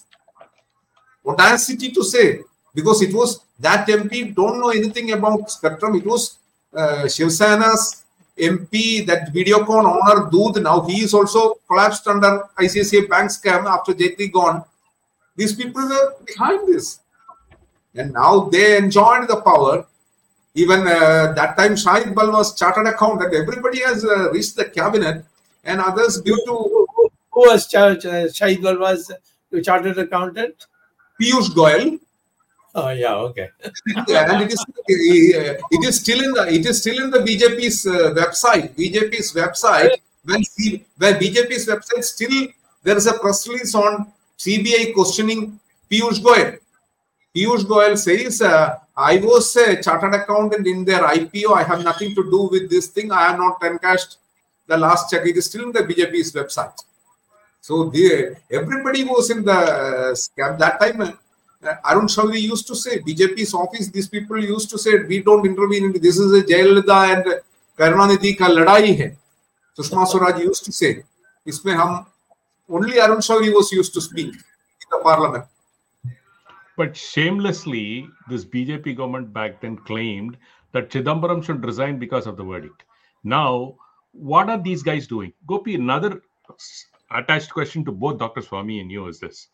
Audacity to say, because it was that M P don't know anything about spectrum. It was Uh, Shiv Sena's M P, that Videocon owner Dood, now he is also collapsed under I C I C I Bank scam after Jayatri gone. These people were behind this. and now they enjoyed the power. Even uh, that time, Shahid Bal was chartered accountant. Everybody has uh, reached the cabinet, and others due to Who, who, who was Char- Shahid Bal was the chartered accountant? Piyush Goyal. Oh yeah, okay. And it is it is still in the it is still in the B J P's uh, website. B J P's website. When C, when B J P's website still there is a press release on C B I questioning Piyush Goyal. Piyush Goyal says, uh, "I was a chartered accountant in their I P O. I have nothing to do with this thing. I have not encashed the last check." It is still in the B J P's website. So the, everybody was in the uh, scam that time. Uh, Uh, Arun Shourie used to say, B J P's office, these people used to say, we don't intervene in this is a Jayalalitha and Karunanidhi ka ladai hai. Sushma Swaraj used to say, isme hum, only Arun Shourie was used to speak in the parliament. But shamelessly, this B J P government back then claimed that Chidambaram should resign because of the verdict. Now, what are these guys doing? Gopi, another attached question to both Doctor Swami and you is this.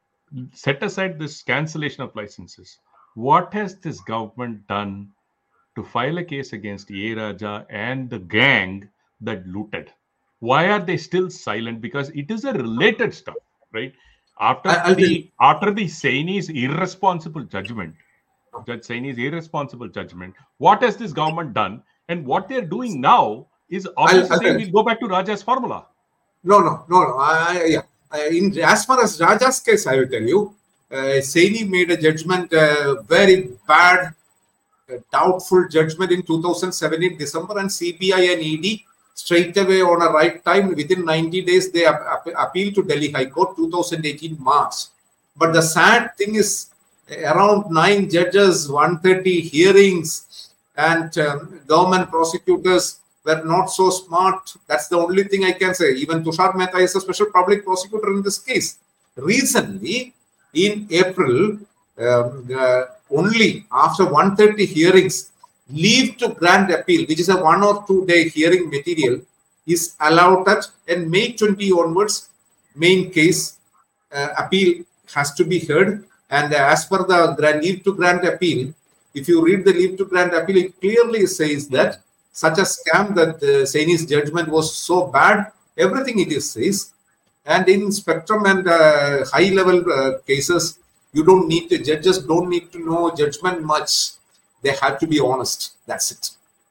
Set aside this cancellation of licenses. What has this government done to file a case against A. Raja and the gang that looted? Why are they still silent? Because it is a related stuff, right? After I'll the after the Saini's irresponsible judgment, Judge Saini's irresponsible judgment, what has this government done? And what they're doing now is obviously saying we'll go back to Raja's formula. No, no, no, no. I, yeah. Uh, in as far as Raja's case, I will tell you, uh, Saini made a judgment, uh, very bad, uh, doubtful judgment in two thousand seventeen December, and C B I and E D straight away on a right time within ninety days they ap- ap- appealed to Delhi High Court two thousand eighteen March. But the sad thing is, around nine judges, one hundred thirty hearings, and um, government prosecutors were not so smart. That's the only thing I can say. Even Tushar Mehta is a special public prosecutor in this case. Recently, in April, um, uh, only after one hundred thirty hearings, leave to grant appeal, which is a one or two day hearing material, is allowed at, and May twentieth onwards, main case uh, appeal has to be heard. And uh, as per the grant, leave to grant appeal, if you read the leave to grant appeal, it clearly says that such a scam that uh, Saini's judgment was so bad, everything it is says. And in spectrum and uh, high level uh, cases, you don't need to, judges don't need to know judgment much. They have to be honest. That's it.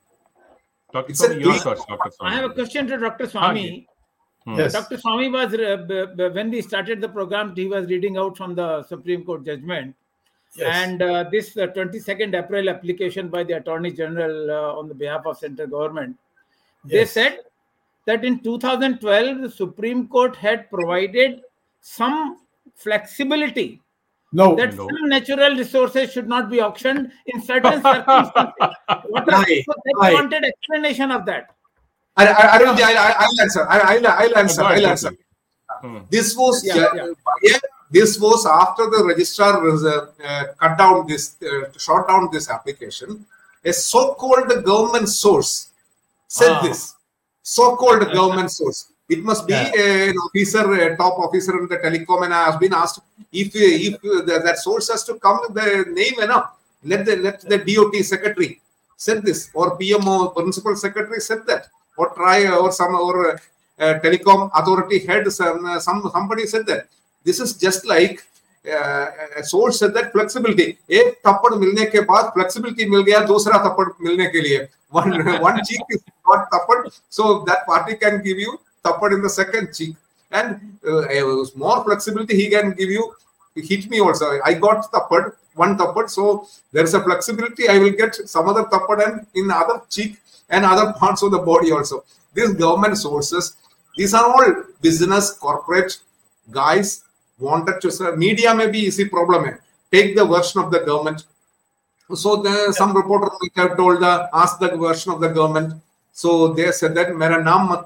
Doctor It's Swami, a your clear- thoughts, Doctor Swami. I have a question to Doctor Swami. Hmm. Yes. Doctor Swami was, uh, b- b- when we started the program, he was reading out from the Supreme Court judgment. Yes. And uh, this uh, twenty-second April application by the Attorney General uh, on the behalf of central government, they Yes. said that in two thousand twelve, the Supreme Court had provided some flexibility No. that No. some natural resources should not be auctioned in certain circumstances. What is, Aye. so they Aye. wanted explanation of that. I, I, I don't, I, I, I'll answer. I, I'll, I'll answer. Go ahead, I'll go answer. ahead. Hmm. This was Yeah, uh, yeah. yeah, this was after the registrar was, uh, uh, cut down this, uh, shot down this application. A so-called government source said Ah. this. So-called government source. It must be Yeah. a, an officer, a top officer in the telecom, and I have been asked if if uh, that, that source has to come with the name enough. Let the let the D O T secretary said this, or P M O principal secretary said that, or try or some or uh, uh, telecom authority head some, uh, some somebody said that. This is just like uh, a source said that flexibility. एक थप्पड़ मिलने के बाद flexibility मिल गया दूसरा थप्पड़ मिलने के लिए. One one cheek is not थप्पड़, so that party can give you थप्पड़ in the second cheek, and uh, more flexibility he can give you. Hit me also. I got थप्पड़, one थप्पड़, so there is a flexibility. I will get some other थप्पड़ and in other cheek and other parts of the body also. These government sources, these are all business corporate guys wanted to say. Media may be easy problem. Hai. Take the version of the government. So the, some reporter might have told the ask the version of the government. So they said that मेरा नाम मत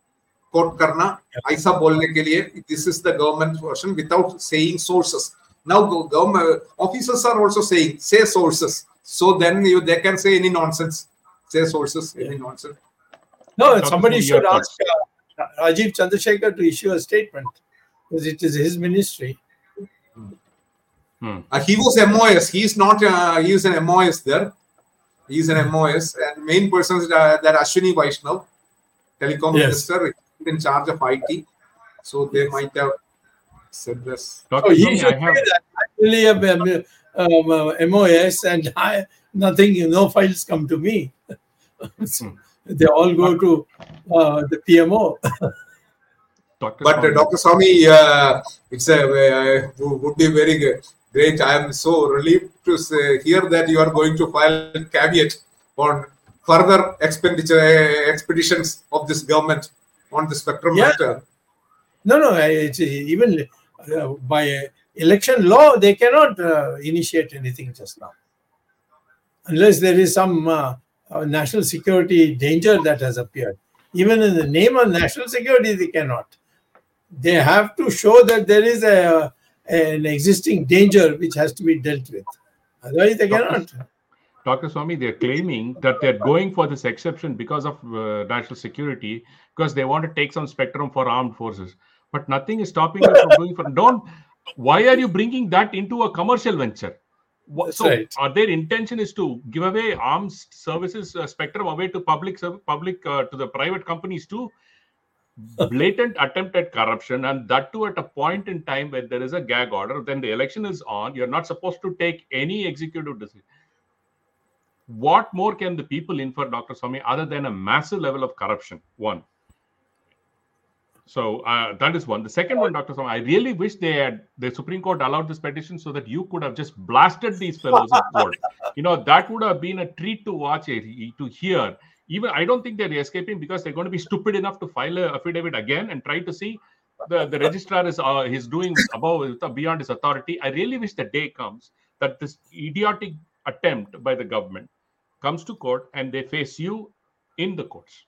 quote करना ऐसा बोलने के लिए. This is the government version without saying sources. Now government officers are also saying say sources. So then you they can say any nonsense. Say sources, any nonsense. No, Doctor somebody Swami, should your ask uh, Rajiv Chandrasekhar to issue a statement because it is his ministry. Hmm. Uh, he was M O S. He is not. Uh, he is an M O S there. He is an M O S, and main person is uh, that Ashwini Vaishnav, telecom Yes. minister in charge of I T. So they Yes. might have said this. So Doctor he Swami, should I have. say that actually a um, uh, M O S and I, nothing, no files come to me. So they all go to uh, the P M O. Doctor But uh, Swami. Doctor Swami, uh, it's a uh, would be very good. Great. I am so relieved to say, hear that you are going to file caveat on further expenditure uh, expeditions of this government on the spectrum Yeah. matter. No, no, it's even uh, by election law, they cannot uh, initiate anything just now. Unless there is some uh, uh, national security danger that has appeared. Even in the name of national security, they cannot. They have to show that there is a an existing danger which has to be dealt with. Otherwise, they cannot. Doctor Swami, they're claiming that they're going for this exception because of uh, national security, because they want to take some spectrum for armed forces. But nothing is stopping you from doing for. Don't. Why are you bringing that into a commercial venture? What, That's so, right. are their intention is to give away arms services uh, spectrum away to public, public uh, to the private companies too? Blatant attempt at corruption, and that too at a point in time where there is a gag order. Then the election is on. You're not supposed to take any executive decision. What more can the people infer, Doctor Swami, other than a massive level of corruption? One. So uh, that is one. The second one, Doctor Swami, I really wish they had the Supreme Court allowed this petition so that you could have just blasted these fellows in court. You know, that would have been a treat to watch, to hear. Even I don't think they're escaping because they're going to be stupid enough to file an affidavit again and try to see the, the registrar is uh, he's doing above beyond his authority. I really wish the day comes that this idiotic attempt by the government comes to court and they face you in the courts.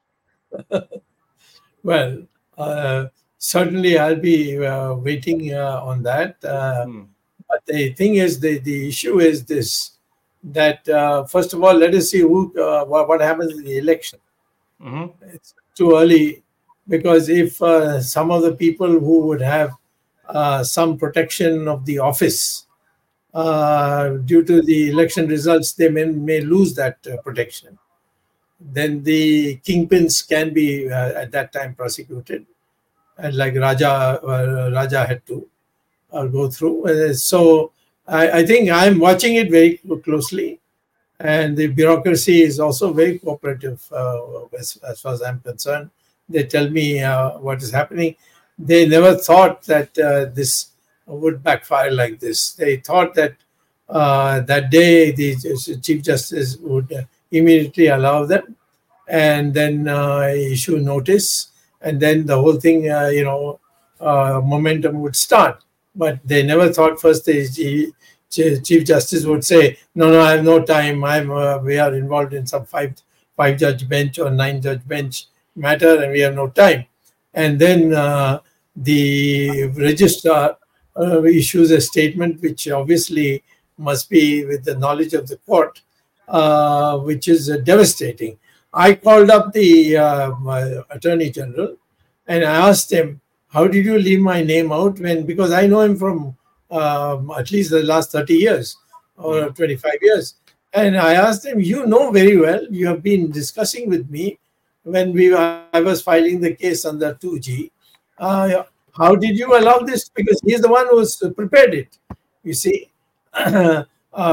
Well, uh, certainly I'll be uh, waiting uh, on that. Uh, hmm. But the thing is, the, the issue is this. That uh, first of all, let us see who uh, what, what happens in the election. Mm-hmm. It's too early because if uh, some of the people who would have uh, some protection of the office uh, due to the election results, they may, may lose that uh, protection. Then the kingpins can be uh, at that time prosecuted, and like Raja uh, Raja had to uh, go through. Uh, so. I, I think I'm watching it very closely, and the bureaucracy is also very cooperative uh, as, as far as I'm concerned. They tell me uh, what is happening. They never thought that uh, this would backfire like this. They thought that uh, that day the Chief Justice would uh, immediately allow them and then uh, issue notice, and then the whole thing, uh, you know, uh, momentum would start. But they never thought first the Chief Justice would say, no, no, I have no time. I'm, uh, we are involved in some five, five judge bench or nine judge bench matter and we have no time. And then uh, the registrar uh, issues a statement which obviously must be with the knowledge of the court, uh, which is uh, devastating. I called up the uh, Attorney General and I asked him, how did you leave my name out? When because I know him from um, at least the last thirty years or twenty-five years. And I asked him, you know very well, you have been discussing with me when we were, I was filing the case under two G. Uh, how did you allow this? Because he's the one who has prepared it, you see. uh,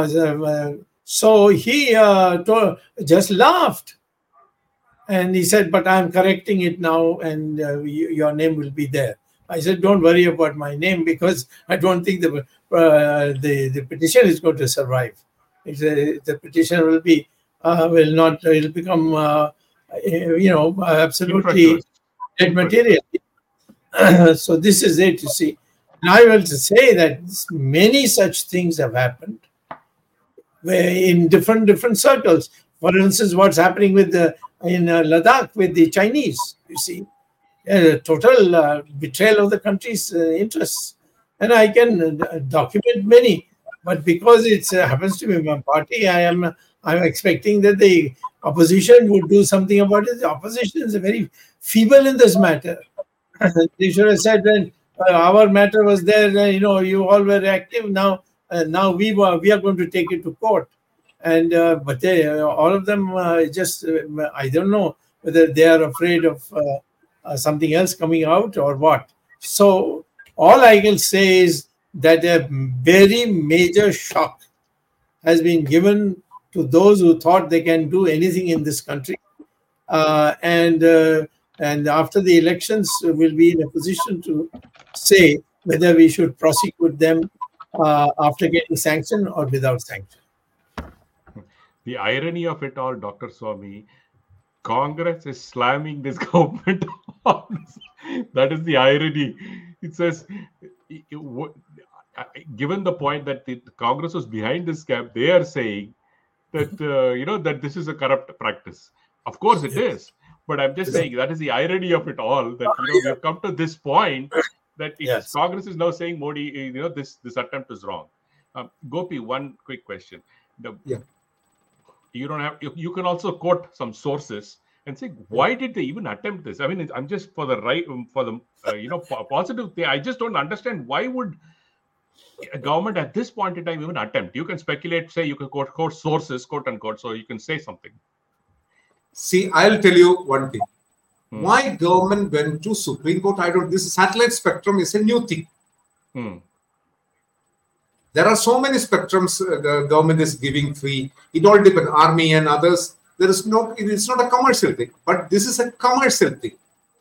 so he uh, told, just laughed. And he said, but I'm correcting it now and uh, you, your name will be there. I said, don't worry about my name because I don't think the uh, the, the petition is going to survive. It's a, the petition will be, uh, will not, it will become, uh, you know, absolutely dead material. So this is it, you see. And I will say that many such things have happened where in different, different circles. For instance, what's happening with the in uh, Ladakh with the Chinese, you see, a total uh, betrayal of the country's uh, interests. And I can uh, document many, but because it uh, happens to be my party, I am I'm expecting that the opposition would do something about it. The opposition is very feeble in this matter. They should have said that uh, our matter was there, uh, you know, you all were active. Now uh, now we were, we are going to take it to court. And uh, but they, uh, all of them uh, just, uh, I don't know whether they are afraid of uh, uh, something else coming out or what. So all I can say is that a very major shock has been given to those who thought they can do anything in this country. Uh, and uh, and after the elections, we'll be in a position to say whether we should prosecute them uh, after getting sanction or without sanction. The irony of it all, Doctor Swami, Congress is slamming this government. That is the irony. It says, given the point that the Congress was behind this scam, they are saying that uh, you know that this is a corrupt practice. Of course, it is. But I'm just saying that is the irony of it all. That you know we have come to this point that it Yes. is, Congress is now saying Modi, you know, this this attempt is wrong. Um, Gopi, one quick question. The, Yeah. You don't have. You, you can also quote some sources and say why did they even attempt this? I mean, it's, I'm just for the right for the uh, you know po- positive thing. I just don't understand why would a government at this point in time even attempt. You can speculate, say you can quote, quote sources, quote unquote, so you can say something. See, I'll tell you one thing. Hmm. Why government went to Supreme Court? I don't. This satellite spectrum is a new thing. Hmm. There are so many spectrums uh, the government is giving free. It all depends. Army and others. There is no. It's not a commercial thing, but this is a commercial thing.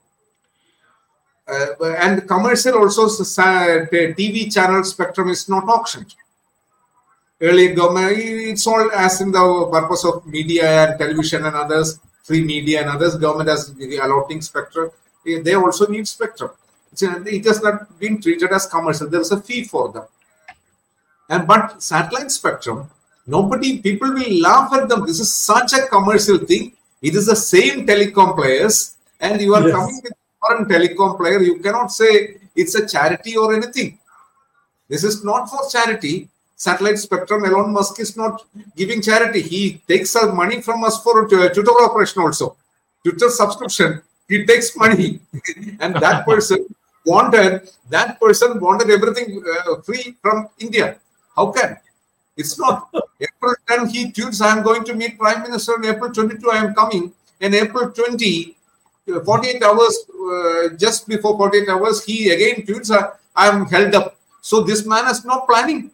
Uh, and commercial also T V channel spectrum is not auctioned. Early government, it's all as in the purpose of media and television and others, free media and others. Government has allotting spectrum. They also need spectrum. It's, it has not been treated as commercial. There is a fee for them. And but satellite spectrum, nobody, people will laugh at them. This is such a commercial thing. It is the same telecom players, and you are Yes. coming with foreign telecom player. You cannot say it's a charity or anything. This is not for charity. Satellite spectrum, Elon Musk is not giving charity. He takes our money from us for a Twitter operation also. Twitter subscription, he takes money. And that person wanted, that person wanted everything uh, free from India. How can? It's not. April tenth, he tweets, I am going to meet Prime Minister on April twenty-second, I am coming. And April twentieth, uh, forty-eight hours, uh, just before forty-eight hours, he again tweets, uh, I am held up. So this man is not planning.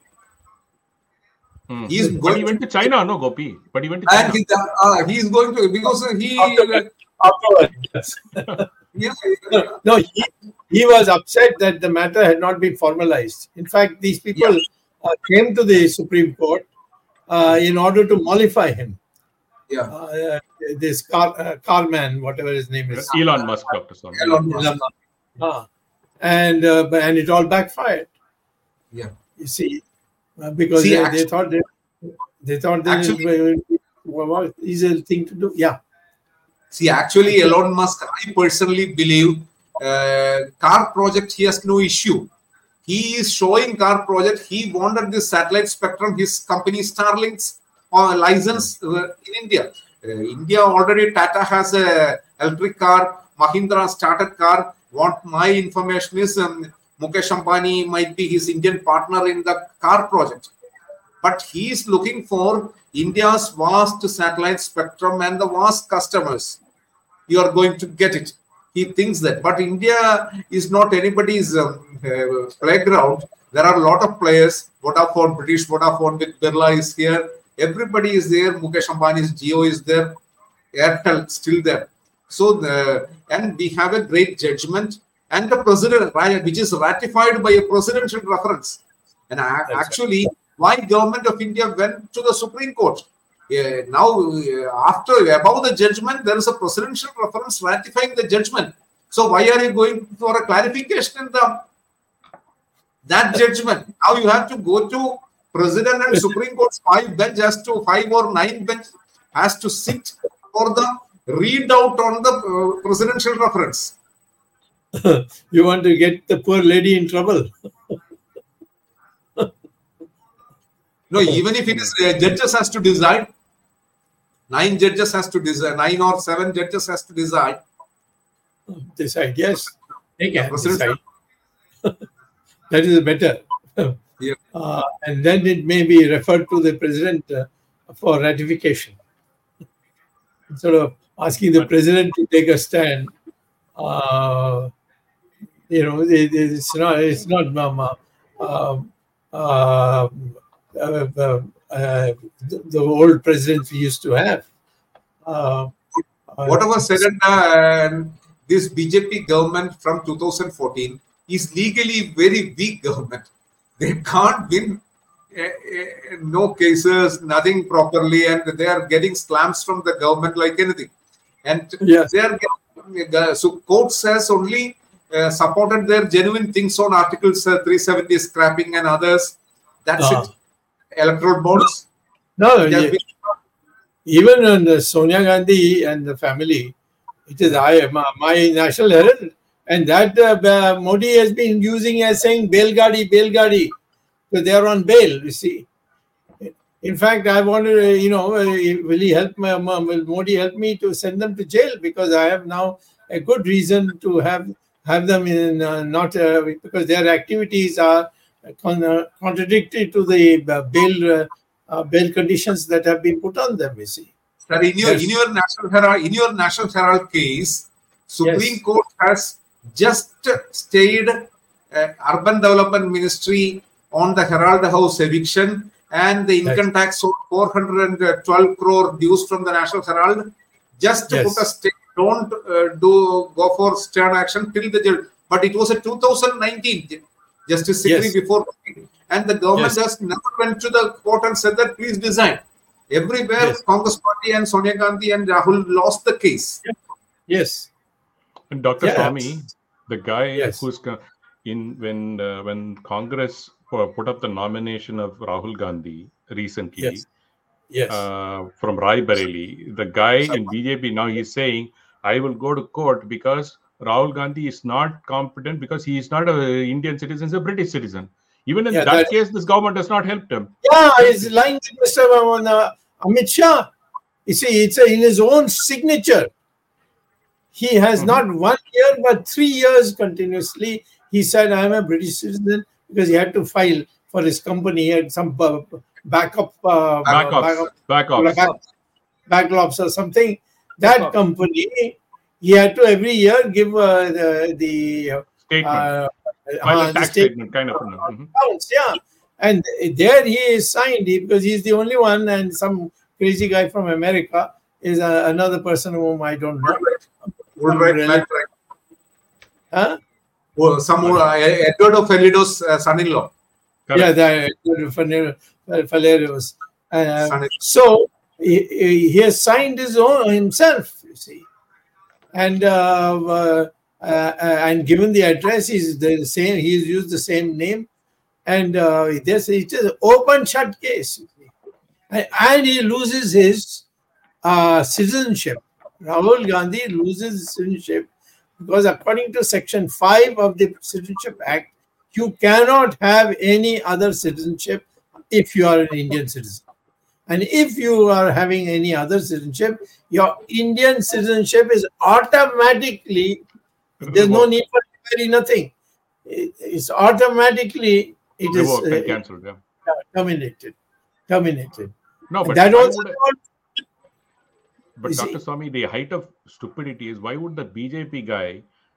Hmm. He is But going he went to China, no, Gopi. But he went to and China. he, uh, he is going to, because he, Afterward. Afterwards. yeah, No, no, he, he was upset that the matter had not been formalized. In fact, these people uh, came to the Supreme Court uh, in order to mollify him. yeah. Uh, this car, uh, Carman, whatever his name is. Elon Musk, Doctor Swami. Elon Musk. Ah. And uh, and it all backfired. Yeah. You see, uh, because See, they, actu- they thought they, they thought that Actually- it was an easy thing to do. Yeah. See, actually, Elon Musk, I personally believe, uh, car project, he has no issue. He is showing car project. He wanted this satellite spectrum, his company Starlink's uh, license uh, in India. Uh, India already, Tata has a electric car. Mahindra started car. What my information is, um, Mukesh Ambani might be his Indian partner in the car project. But he is looking for India's vast satellite spectrum and the vast customers. You are going to get it. He thinks that. But India is not anybody's um, uh, playground. There are a lot of players. Vodafone, British Vodafone with Birla is here. Everybody is there. Mukesh Ambani's Jio is there. Airtel still there. So, the, and we have a great judgment and the president, which is ratified by a presidential reference. And a- actually, why government of India went to the Supreme Court? Uh, now, uh, after above the judgment, there is a presidential reference ratifying the judgment. So, why are you going for a clarification in the that judgment? Now you have to go to President and Supreme Court's five bench has to five or nine bench has to sit for the readout on the uh, presidential reference. You want to get the poor lady in trouble. No, even if it is uh, judges has to decide, nine judges has to decide, nine or seven judges has to decide. Decide, yes. They can President- decide. That is better. Yeah. uh, and then it may be referred to the president uh, for ratification. Instead of asking the But- president to take a stand, uh, you know, it, it's not, it's not um, uh, um, uh, uh, uh, uh, the, the old presidents we used to have. Uh, uh, Whatever said and done, this B J P government from two thousand fourteen is legally very weak government. They can't win uh, uh, no cases, nothing properly, and they are getting slams from the government like anything. And Yes. they are getting, the so courts has only uh, supported their genuine things on articles uh, three seventy scrapping and others. That's Ah. it. Electoral bonds. No, It has yeah, been- even on the Sonia Gandhi and the family, it is I, my, my National Herald, and that uh, uh, Modi has been using as saying Belgadi, Belgadi, so they are on bail. You see, in fact, I wanted, uh, you know, uh, will he help my mom? Will Modi help me to send them to jail, because I have now a good reason to have have them in uh, not uh, because their activities are con- uh, contradictory to the uh, bail uh, uh, bail conditions that have been put on them. You see. Sir, in your, Yes. in your National Herald, in your National Herald case, Supreme Yes. Court has just stayed uh, Urban Development Ministry on the Herald House eviction, and the income Yes. tax of four hundred twelve crore dues from the National Herald. Just to Yes. put a stay, don't uh, do go for stern action till the jail. But it was a two thousand nineteen. Justice Sikri Yes. before, and the government Yes. just never went to the court and said that please resign. Everywhere, Yes. Congress Party and Sonia Gandhi and Rahul lost the case. Yes. And Doctor Yeah. Swami, the guy Yes. who's co- in when uh, when Congress pu- put up the nomination of Rahul Gandhi recently Yes. Yes. uh, from Rai Bareli, the guy in B J P now he's saying, I will go to court because Rahul Gandhi is not competent because he is not an Indian citizen, he's a British citizen. Even in Yeah, that, that- case, this government does not help him. Yeah, he's lying with Mister Aman, uh, Amit Shah. You see, it's a, in his own signature. He has Mhm. not one year, but three years continuously. He said, I am a British citizen, because he had to file for his company. He had some uh, backup, uh, Backups, backup, backups. back, backlogs or something. That Backup. company, he had to every year give uh, the, the Statement, uh, file uh, a the tax state- statement, kind of. Mhm. accounts, yeah. And there he is signed it because he's the only one, and some crazy guy from America is uh, another person whom I don't know. Would right, Really? Matt, right. Huh? Oh, some uh, Edward of Felido's uh, son-in-law. Correct. Yeah, the Falerios. Uh, Son-in- so he, he he has signed his own himself, you see, and uh, uh, uh, and given the address, he's the same. He's used the same name, and uh, this it is an open shut case, you see. and, and he loses his uh, citizenship. Rahul Gandhi loses his citizenship because, according to Section Five of the Citizenship Act, you cannot have any other citizenship if you are an Indian citizen. And if you are having any other citizenship, your Indian citizenship is automatically, there's no need for very nothing. It- It's automatically, it is Revoked and uh, cancelled, yeah. terminated. Terminated. No, And but that why also, would I- But You see- Doctor Swami, the height of stupidity is why would the B J P guy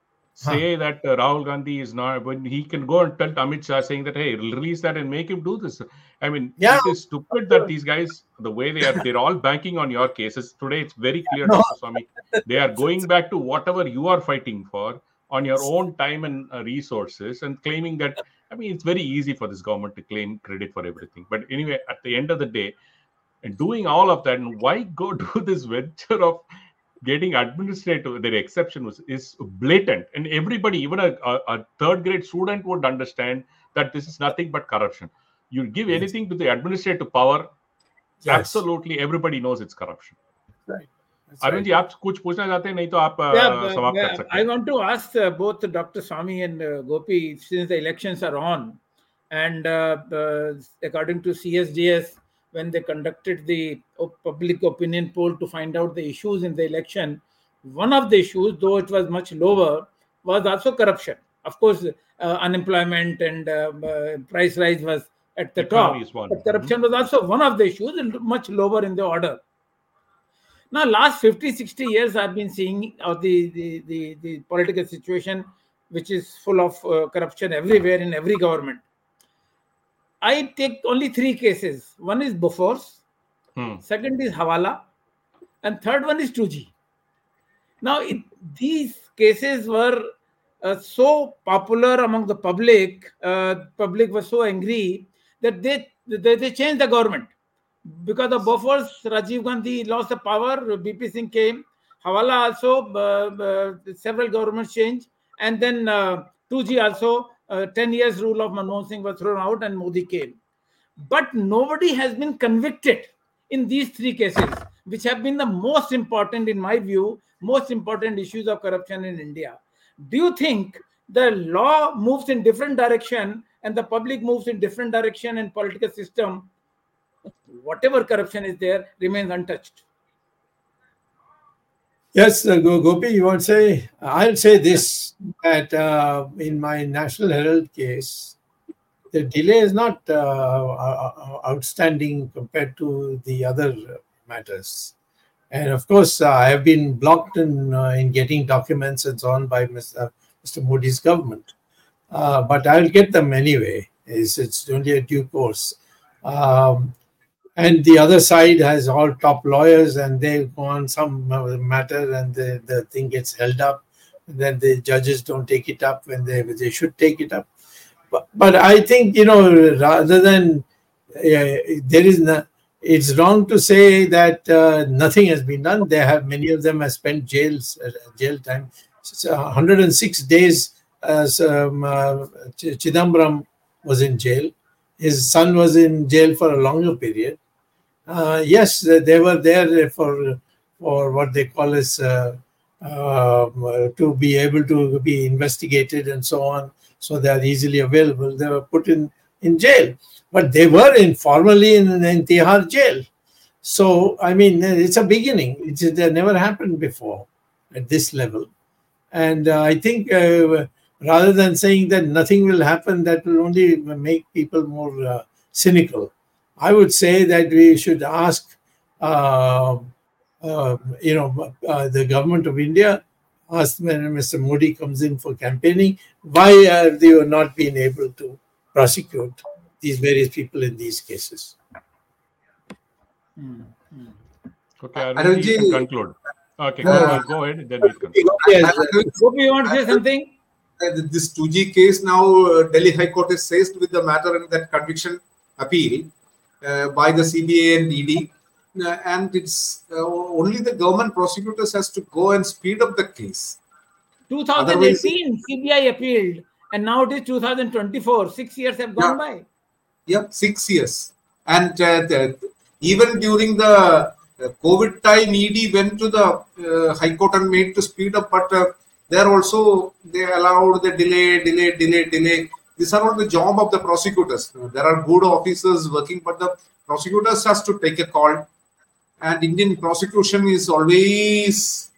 say that uh, Rahul Gandhi is not, when he can go and tell Amit Shah saying that, hey, release that and make him do this. I mean, Yeah. it is stupid that these guys, the way they are, they're all banking on your cases. Today, it's very clear, No. Doctor Swami, they are going back to whatever you are fighting for on your own time and uh, resources and claiming that, I mean, it's very easy for this government to claim credit for everything. But anyway, at the end of the day, and doing all of that, and why go do this venture of getting administrative, their exception was is blatant, and everybody, even a, a, a third grade student, would understand that this is nothing but corruption. You give Yes. anything to the administrative power, yes. absolutely everybody knows it's corruption. Right. That's Arun right. जी, आप कुछ पूछना चाहते हैं, नहीं तो आप Yeah, uh, but, समाप्त कर uh, सकते I हैं. want to ask uh, both Doctor Swami and uh, Gopi, since the elections are on, and uh, uh, according to C S D S, when they conducted the op- public opinion poll to find out the issues in the election, one of the issues, though it was much lower, was also corruption. Of course, uh, unemployment and uh, uh, price rise was at the Economy top. is one. But corruption was also one of the issues and much lower in the order. Now, last fifty, sixty years, I've been seeing uh, the, the, the, the political situation, which is full of uh, corruption everywhere in every government. I take only three cases. One is Bofors, Hmm. second is Hawala, and third one is two G. Now, it, these cases were uh, so popular among the public, uh, public was so angry that they, they, they changed the government. Because of Bofors, Rajiv Gandhi lost the power, B P Singh came, Hawala also, uh, uh, several governments changed, and then uh, two G also, uh, ten years rule of Manmohan Singh was thrown out and Modi came. But nobody has been convicted in these three cases, which have been the most important, in my view, most important issues of corruption in India. Do you think the law moves in different direction and the public moves in different direction and political system, whatever corruption is there, remains untouched? Yes, uh, Go- Gopi, you want to say? I'll say this, that uh, in my National Herald case, the delay is not uh, uh, outstanding compared to the other matters. And of course, uh, I have been blocked in, uh, in getting documents and so on by Mister Mister Modi's government. Uh, but I'll get them anyway. It's, it's only a due course. Um, and the other side has all top lawyers, and they go on some matter, and the, the thing gets held up. And then the judges don't take it up when they, they should take it up. But, but I think, you know, rather than uh, there is no, it's wrong to say that uh, nothing has been done. They have, many of them have spent jails, uh, jail time. So one hundred six days as um, uh, Chidambaram was in jail. His son was in jail for a longer period. Uh, yes, they were there for for what they call as uh, uh, to be able to be investigated and so on. So they are easily available. They were put in, in jail, but they were informally in, in Tihar jail. So, I mean, it's a beginning. It's, it never happened before at this level. And uh, I think uh, rather than saying that nothing will happen, that will only make people more uh, cynical. I would say that we should ask, uh, uh, you know, uh, the government of India, ask when Mister Modi comes in for campaigning, why have they not been able to prosecute these various people in these cases? Mm-hmm. Okay, Arvind, you can conclude. Okay, go, Uh, go ahead, then we conclude. Yes. Gopi, you want to say something? This two G case now, uh, Delhi High Court is seized with the matter in that conviction appeal uh, by the C B I and E D. Uh, and it's uh, only the government prosecutors has to go and speed up the case. twenty eighteen, C B I appealed, and now it is two thousand twenty-four. Six years have gone Yeah. by. Yeah, six years. And uh, the, even during the uh, COVID time, E D went to the uh, High Court and made to speed up, but uh, there also they allowed the delay, delay, delay, delay. These are not the job of the prosecutors. There are good officers working, but the prosecutors has to take a call. And Indian prosecution is always,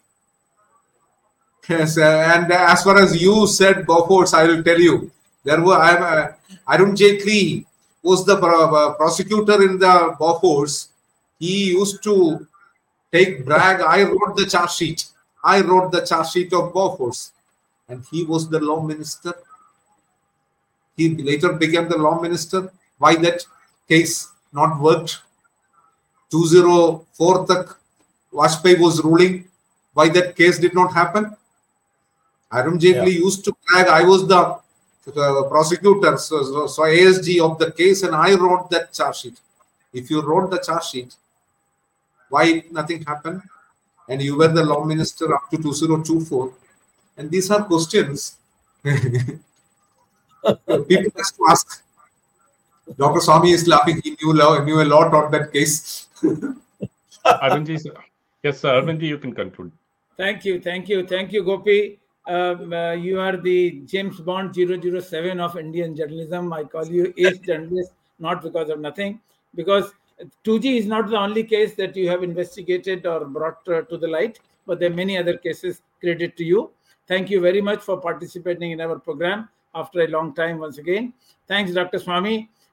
yes, uh, and as far as you said, Bofors, I will tell you, there were uh, Arun Jaitley was the uh, prosecutor in the Bofors. He used to take brag. I wrote the charge sheet. I wrote the charge sheet of Bofors, and he was the law minister. He later became the law minister. Why that case not worked? two thousand four tak Vajpayee was ruling. Why that case did not happen? Arun Jaitley yeah. used to brag, I was the, the prosecutor, so, so, so A S G of the case, and I wrote that charge sheet. If you wrote the charge sheet, why nothing happened? And you were the law minister up to two thousand twenty-four. And these are questions people have to ask. Doctor Swami is laughing. He knew, knew a lot on that case. Arvindji, yes, sir. Arvindji, you can conclude. Thank you, thank you, thank you, Gopi. Um, uh, you are the James Bond zero zero seven of Indian journalism. I call you ace journalist, not because of nothing, because two G is not the only case that you have investigated or brought uh, to the light, but there are many other cases. Credit to you. Thank you very much for participating in our program after a long time once again. Thanks, Doctor Swami.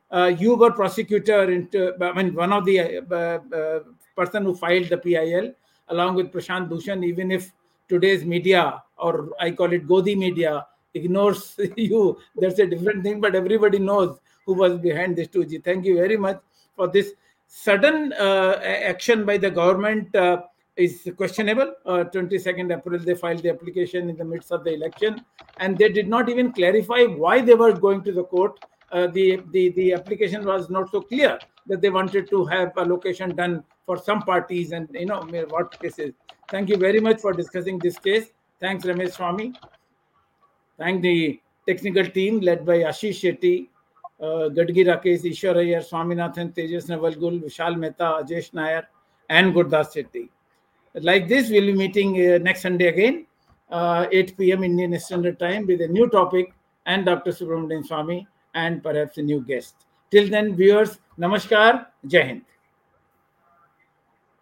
uh, you were prosecutor into, I mean, one of the uh, uh, person who filed the P I L along with Prashant Bhushan, even if today's media, or I call it Godi media, ignores you, that's a different thing, but everybody knows who was behind this two G. Thank you very much for this sudden uh, action by the government. Uh, is questionable. Uh, twenty-second April, they filed the application in the midst of the election, and they did not even clarify why they were going to the court. Uh, the, the, the application was not so clear that they wanted to have allocation done for some parties and, you know, what cases. Thank you very much for discussing this case. Thanks, Ramesh Swami. Thank the technical team led by Ashish Shetty, uh, Gadgi Rakesh, Ishwar Iyer, Swaminathan, Tejas Navalgul, Vishal Mehta, Ajesh Nair, and Gurdas Shetty. Like this, we'll be meeting uh, next Sunday again, uh, eight p m Indian Standard Time, with a new topic and Doctor Subramanian Swami and perhaps a new guest. Till then, viewers, Namaskar, Jai Hind.